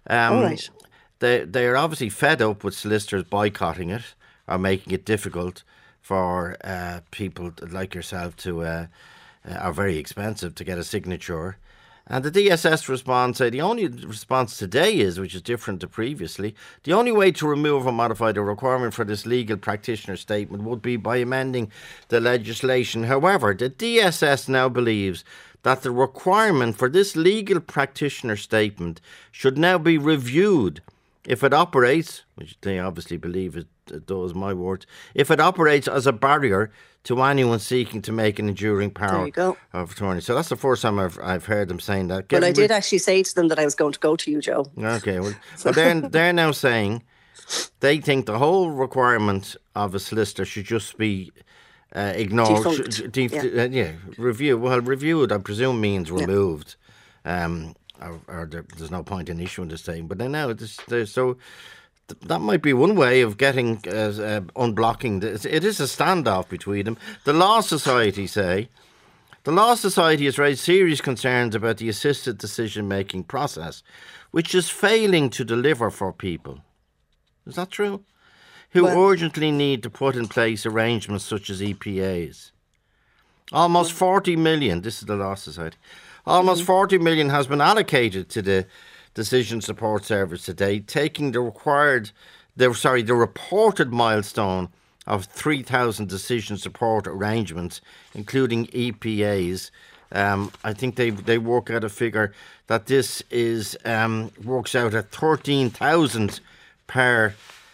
they are obviously fed up with solicitors boycotting it or making it difficult for people like yourself to are very expensive to get a signature. And the DSS response say the only response today is, which is different to previously, the only way to remove or modify the requirement for this legal practitioner statement would be by amending the legislation. However, the DSS now believes that the requirement for this legal practitioner statement should now be reviewed if it operates, which they obviously believe it does, my words, if it operates as a barrier to anyone seeking to make an enduring power of attorney. So that's the first time I've heard them saying that. Well, I did actually say to them that I was going to go to you, Joe. Okay, well, they're now saying they think the whole requirement of a solicitor should just be ignored. Review. Well, reviewed, I presume, means removed. Or there's no point in issuing the same. But then now, so that might be one way of getting unblocking this. It is a standoff between them. The Law Society say the Law Society has raised serious concerns about the assisted decision-making process, which is failing to deliver for people. Is that true? Who urgently need to put in place arrangements such as EPAs. Almost 40 million, this is the Law Society, almost 40 million has been allocated to the Decision Support Service today, taking the reported milestone of 3,000 decision support arrangements, including EPAs. I think they work out a figure that this is works out at 13,000 per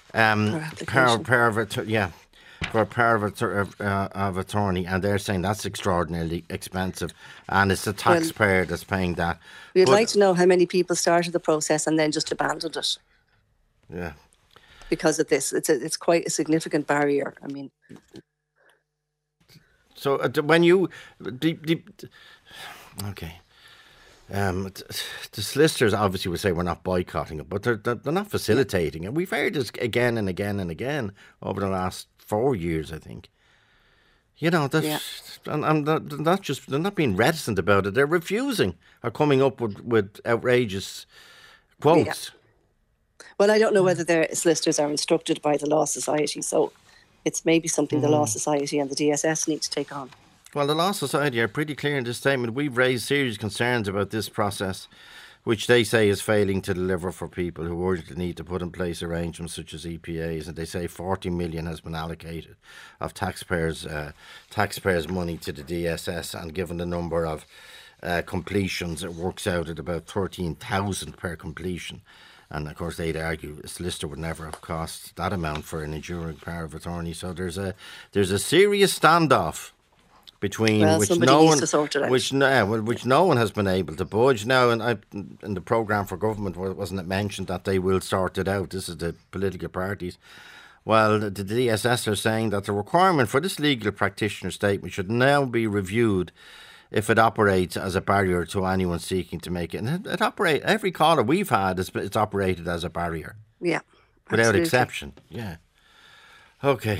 power of attorney, and they're saying that's extraordinarily expensive, and it's the taxpayer that's paying that. We'd like to know how many people started the process and then just abandoned it. Yeah. because of this. It's quite a significant barrier. I mean, so when you okay. The solicitors obviously would say we're not boycotting it, but they're not facilitating it. We've heard this again and again and again over the last 4 years, I think. You know, and they're not being reticent about it. They're refusing or coming up with outrageous quotes. Yeah. Well, I don't know whether their solicitors are instructed by the Law Society, so it's maybe something the Law Society and the DSS need to take on. Well, the Law Society are pretty clear in this statement. We've raised serious concerns about this process, which they say is failing to deliver for people who urgently need to put in place arrangements such as EPAs. And they say 40 million has been allocated of taxpayers' money to the DSS, and given the number of completions, it works out at about 13,000 per completion. And of course, they'd argue a solicitor would never have cost that amount for an enduring power of attorney. So there's a serious standoff between which no one has been able to budge. Now, in the programme for government, wasn't it mentioned that they will sort it out? This is the political parties. Well, the DSS are saying that the requirement for this legal practitioner statement should now be reviewed if it operates as a barrier to anyone seeking to make it. And every caller we've had, it's operated as a barrier. Yeah, without absolutely. exception. Yeah. Okay.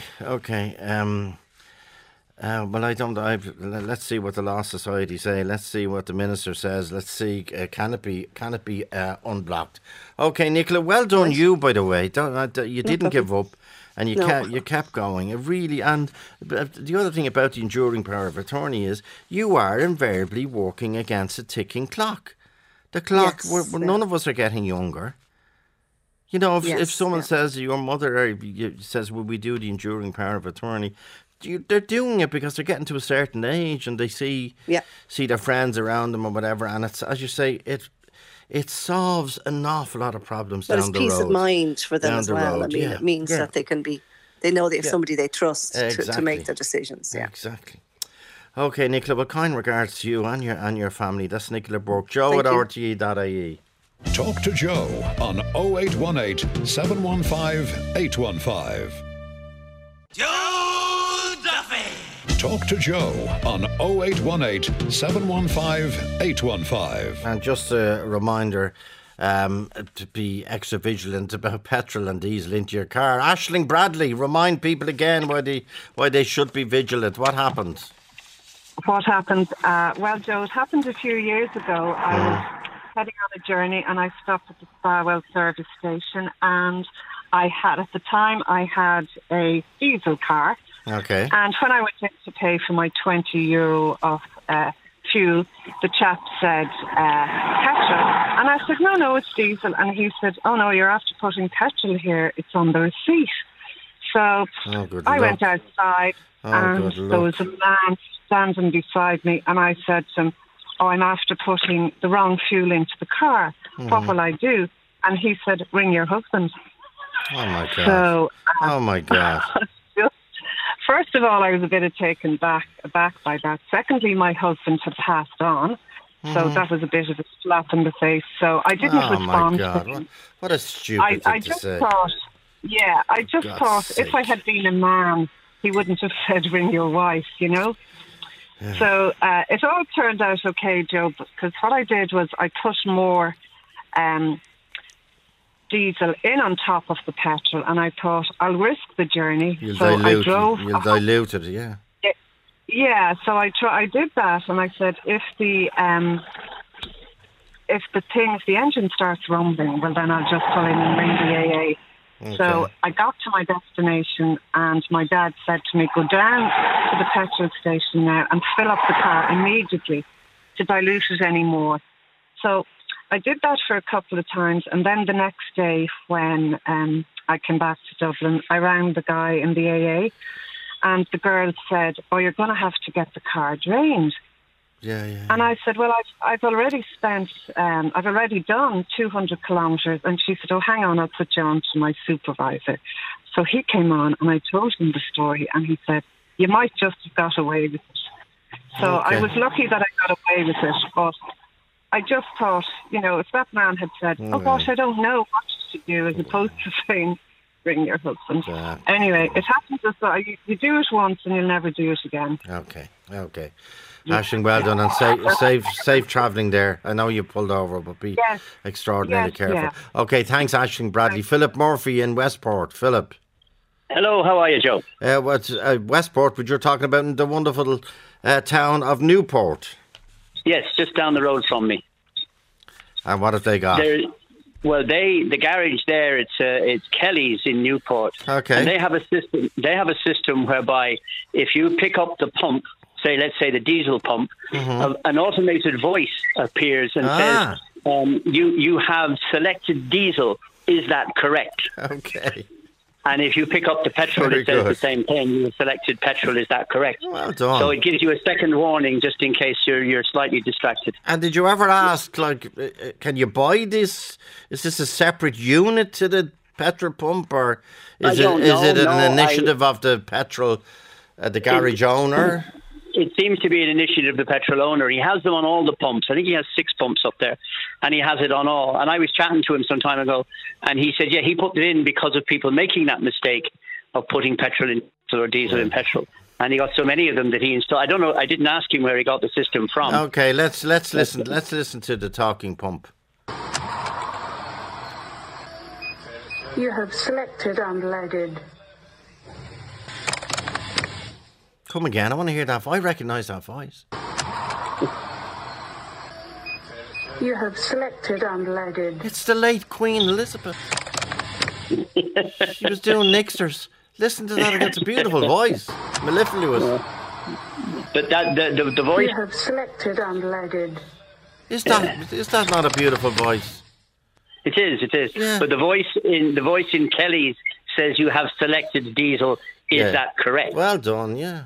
Well, let's see what the Law Society say. Let's see what the Minister says. Let's see, can it be unblocked? Okay, Nicola, well done you, by the way. You didn't give up, and you kept going. It really, and the other thing about the enduring power of attorney is you are invariably working against a ticking clock. The clock, none of us are getting younger. You know, if someone says, your mother says, will we do the enduring power of attorney? They're doing it because they're getting to a certain age and they see their friends around them or whatever, and it's, as you say, it solves an awful lot of problems down the road. But it's peace of mind for them as well. I mean, it means that they know they have somebody they trust to make their decisions. Yeah, exactly. Okay, Nicola, well, kind regards to you and your family. That's Nicola Burke. Joe at rte.ie. Talk to Joe on 0818 715 815. Joe Duffy. Talk to Joe on 0818 715 815. And just a reminder to be extra vigilant about petrol and diesel into your car. Aisling Bradley, remind people again why they should be vigilant. What happened? What happened? Well, Joe, it happened a few years ago. I was heading on a journey and I stopped at the Sparwell service station, and I had a diesel car. Okay. And when I went in to pay for my €20 of fuel, the chap said petrol, and I said no, it's diesel, and he said, oh no, you're after putting petrol here, it's on the receipt. So I went outside and there was a man standing beside me, and I said to him, oh, I'm after putting the wrong fuel into the car. What will I do? And he said, ring your husband. Oh my God. So, oh my God. First of all, I was a bit taken aback by that. Secondly, my husband had passed on. So that was a bit of a slap in the face. So I didn't respond. Oh my God. What a stupid thing to say. I just thought if I had been a man, he wouldn't have said ring your wife, you know. Yeah. So it all turned out okay, Joe, because what I did was I put more diesel in on top of the petrol, and I thought I'll risk the journey. You'll dilute it, yeah. Yeah, so I did that, and I said if the engine starts rumbling, well then I'll just pull in and ring the AA. Okay. So I got to my destination, and my dad said to me, go down to the petrol station now and fill up the car immediately to dilute it anymore. So I did that for a couple of times, and then the next day when I came back to Dublin, I rang the guy in the AA, and the girl said, oh, you're going to have to get the car drained. Yeah. And I said, well, I've already done 200 kilometres. And she said, oh, hang on, I'll put you on to my supervisor. So he came on, and I told him the story, and he said, you might just have got away with it. So I was lucky that I got away with it, but I just thought, you know, if that man had said, oh gosh, I don't know what to do, as opposed to saying, bring your husband. Anyway, it happens as well. You do it once and you'll never do it again. Okay. Aisling, well done, and safe travelling there. I know you pulled over, but be extraordinarily careful. Yeah. Okay, thanks, Aisling Bradley. Philip Murphy in Westport. Philip. Hello, how are you, Joe? Westport, but you're talking about in the wonderful town of Newport. Yes, just down the road from me. And what have they got? The garage there, it's Kelly's in Newport. Okay. And they have a system. They have a system whereby if you pick up the pump, let's say the diesel pump, an automated voice appears and says, "You have selected diesel. Is that correct?" Okay. And if you pick up the petrol, it says the same thing. You have selected petrol. Is that correct? Well done. So it gives you a second warning just in case you're slightly distracted. And did you ever ask, can you buy this? Is this a separate unit to the petrol pump, or is it an initiative of the petrol, the garage owner? It seems to be an initiative of the petrol owner. He has them on all the pumps. I think he has 6 pumps up there, and he has it on all. And I was chatting to him some time ago, and he said, he put it in because of people making that mistake of putting petrol in or diesel in petrol. And he got so many of them that he installed. I don't know. I didn't ask him where he got the system from. Okay, let's listen. Let's listen to the talking pump. You have selected unleaded. Come again, I want to hear that. I recognise that voice. You have selected unleaded. It's the late Queen Elizabeth. She was doing Nixters. Listen to that, it's a beautiful voice. Mellifluous. But the voice... You have selected unleaded. Is that not a beautiful voice? It is. Yeah. But the voice in Kelly's says you have selected diesel. Is that correct? Well done, yeah.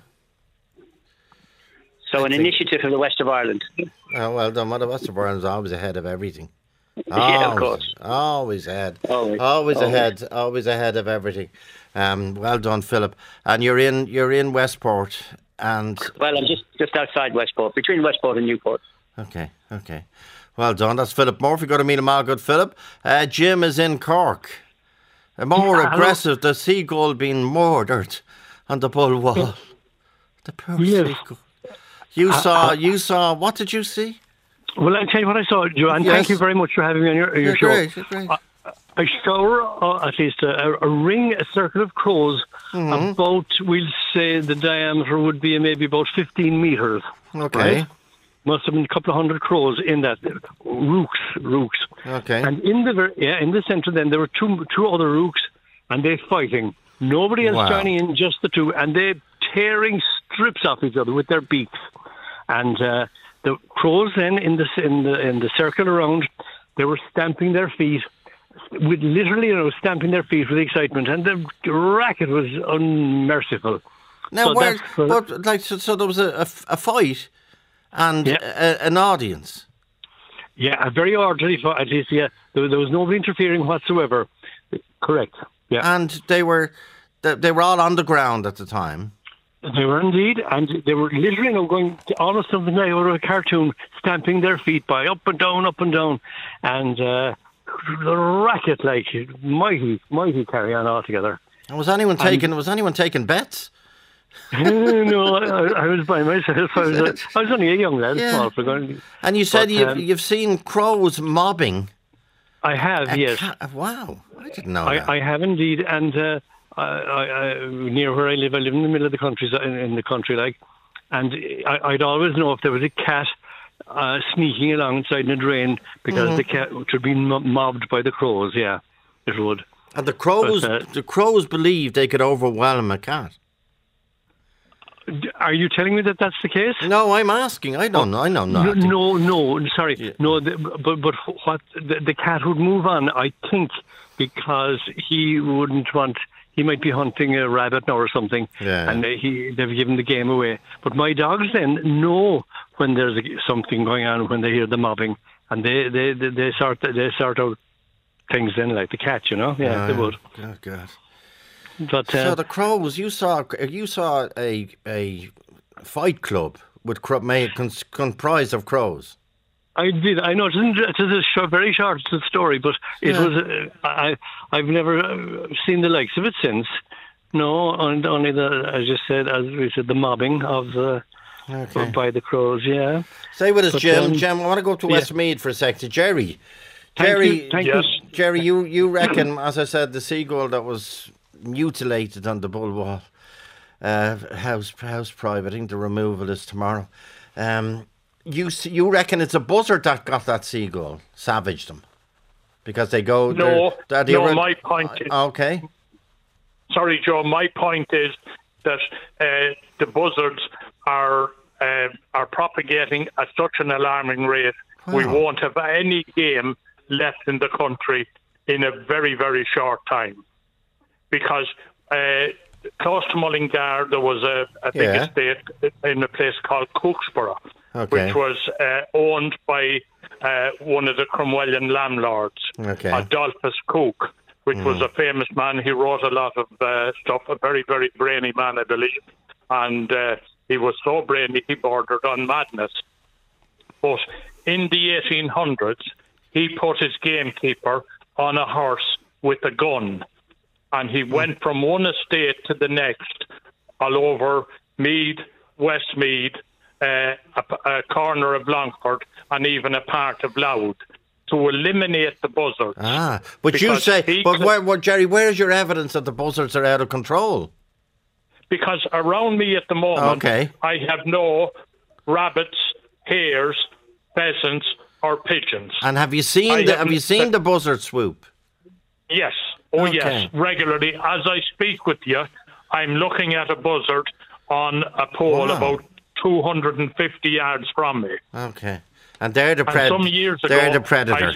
So an initiative of the West of Ireland. Oh, well done. Well, the West of Ireland is always ahead of everything. Yeah, of course. Always ahead. Always ahead of everything. Well done, Philip. And you're in Westport, and I'm just outside Westport, between Westport and Newport. Okay. Well done. That's Philip Murphy. Got to meet him all good, Philip. Jim is in Cork. More aggressive. The seagull being murdered on the bull wall. The poor seagull. You saw. What did you see? Well, I'll tell you what I saw, Joanne. Yes. Thank you very much for having me on your show. You're great. I saw at least a circle of crows about, we'll say the diameter would be maybe about 15 metres. Okay. Right? Must have been a couple of hundred crows in that. Rooks. Okay. And in the centre then there were two other rooks, and they're fighting. Nobody else joining in, just the two, and they're tearing strips off each other with their beaks. And the crows then in the circle around, they were stamping their feet, with literally, stamping their feet with excitement, and the racket was unmerciful. Now, so there was a fight and an audience. Yeah, a very orderly fight. At least, there was nobody interfering whatsoever. Correct. Yeah, and they were all on the ground at the time. They were indeed, and they were literally going almost something like out of a cartoon, stamping their feet by up and down, and the racket, like mighty carry on altogether. And was anyone taking bets? No, I was by myself. I was only a young lad, small for going. And you said you've seen crows mobbing. I have, yes. Wow, I didn't know that. I have indeed, and. Near where I live in the middle of the country, in the country, and I'd always know if there was a cat sneaking along inside a drain, because the cat would be mobbed by the crows. Yeah, it would. And the crows believed they could overwhelm a cat. Are you telling me that that's the case? No, I'm asking. I don't know. I know nothing. No. Sorry. Yeah. No, but what the cat would move on, I think, because he wouldn't want. He might be hunting a rabbit now or something, and they've given the game away. But my dogs then know when there's something going on, when they hear the mobbing, and they sort out things then, like the cat, they would. Oh God. But so the crows, you saw a fight club with comprised of crows. I did. I know it's a very short story, but it was. I've never seen the likes of it since. No, only as you said, as we said, the mobbing of by the Crows. Yeah. Stay with us, Jim. Jim, I want to go to Westmeath for a sec to Jerry. Thank you. Jerry, you reckon, as I said, the seagull that was mutilated on the Bullwall house private. I think the removal is tomorrow. You reckon it's a buzzard that got that seagull, savaged them, because they go. No, my point is okay. Sorry, Joe. My point is that the buzzards are propagating at such an alarming rate. Wow. We won't have any game left in the country in a very, very short time, because close to Mullingar there was a big estate in a place called Cooksborough, which was owned by one of the Cromwellian landlords, Adolphus Cook, which was a famous man. He wrote a lot of stuff, a very, very brainy man, I believe, and he was so brainy he bordered on madness. But in the 1800s, he put his gamekeeper on a horse with a gun, and he went from one estate to the next, all over Meath, Westmeath, a corner of Longford, and even a part of Louth, to eliminate the buzzards. But you say, Jerry, where is your evidence that the buzzards are out of control? Because around me at the moment, I have no rabbits, hares, pheasants, or pigeons. And have you seen the buzzard swoop? Yes. Yes, regularly. As I speak with you, I'm looking at a buzzard on a pole about 250 yards from me. Okay. And they're the predator. Some years ago, they're the predator.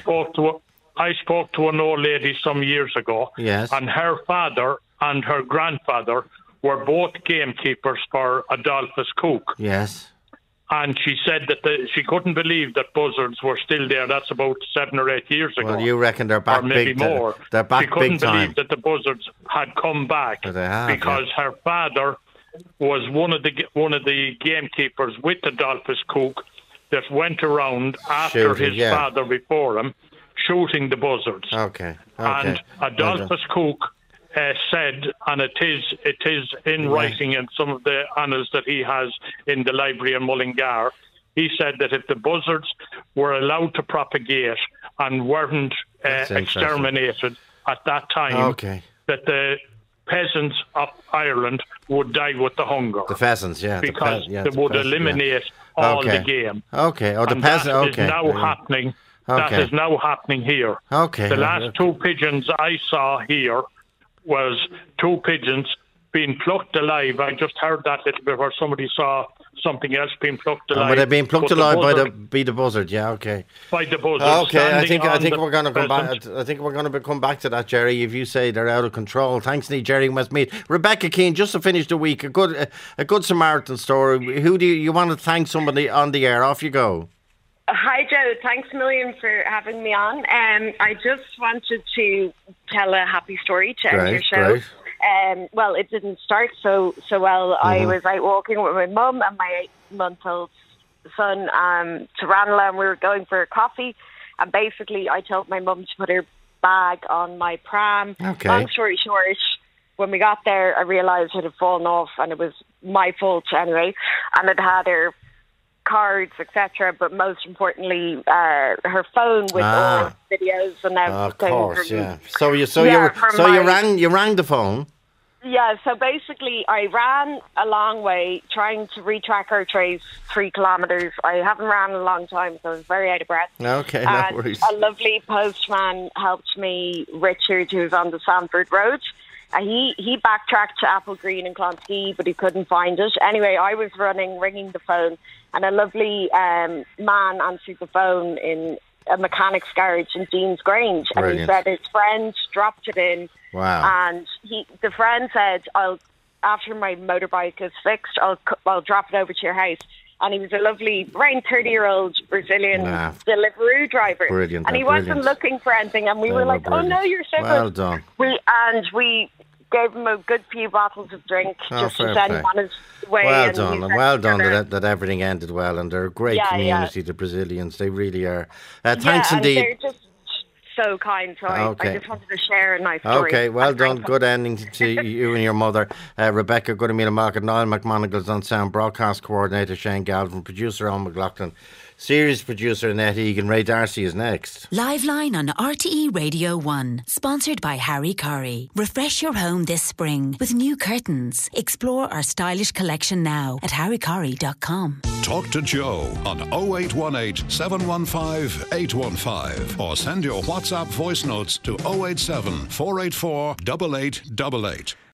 I spoke to an old lady some years ago. Yes. And her father and her grandfather were both gamekeepers for Adolphus Cook. Yes. And she said that she couldn't believe that buzzards were still there. That's about 7 or 8 years ago. Well, you reckon they're back or maybe big more. They're back big time. She couldn't believe that the buzzards had come back because her father was one of the gamekeepers with Adolphus Cook that went around after his father before him, shooting the buzzards. Okay. And Adolphus Cook said, and it is in writing in some of the annals that he has in the library in Mullingar, he said that if the buzzards were allowed to propagate and weren't exterminated at that time, that the peasants of Ireland would die with the hunger. The pheasants, because they would eliminate all the game. Okay. Oh, the peasants. That is now happening. That is now happening here. Okay. The last two pigeons I saw here was 2 pigeons being plucked alive. I just heard that little bit where somebody saw something else being plucked alive. But they're being plucked alive by the buzzard. Yeah, okay. By the buzzard. Okay, I think we're going to come back. I think we're going to come back to that, Jerry. If you say they're out of control, thanks, Niamh, Jerry in Westmeath. Rebecca Keane, just to finish the week, a good Samaritan story. Who do you want to thank? Somebody on the air? Off you go. Hi, Joe. Thanks a million for having me on. I just wanted to tell a happy story to end your show. Well, it didn't start so well. Mm-hmm. I was out walking with my mum and my 8-month-old son to Ranelagh, and we were going for a coffee. And basically, I told my mum to put her bag on my pram. Okay. Long story short, when we got there, I realised it had fallen off, and it was my fault anyway. And it had her cards, etc., but most importantly, her phone with all videos and everything. Of course, yeah. So you rang the phone. Yeah. So basically, I ran a long way trying to retrack her trace 3 kilometres. I haven't ran in a long time, so I was very out of breath. Okay, no worries. A lovely postman helped me, Richard, who's on the Sanford Road. He backtracked to Apple Green and Clonskee, but he couldn't find it. Anyway, I was ringing the phone, and a lovely man answered the phone in a mechanic's garage in Dean's Grange. Brilliant. And he said his friend dropped it in. Wow. And the friend said, after my motorbike is fixed, I'll drop it over to your house. And he was a lovely, around 30-year-old Brazilian Deliveroo driver. Brilliant. And he wasn't looking for anything. And we were like, oh, no, you're so well good. Done. We gave him a good few bottles of drink just to send him on his way. Well done that everything ended well, and they're a great community, the Brazilians. They really are. Thanks indeed. They're just so kind, so I just wanted to share a nice story. Okay, well done. Good ending to you and your mother. Rebecca Goodamila Market, Niall McMonagle's on sound, broadcast coordinator Shane Galvin, producer Owen McLaughlin, series producer Annette Egan. Ray Darcy is next. Liveline on RTE Radio 1, sponsored by Harry Curry. Refresh your home this spring with new curtains. Explore our stylish collection now at harrycurry.com. Talk to Joe on 0818 715 815 or send your WhatsApp voice notes to 087 484 8888.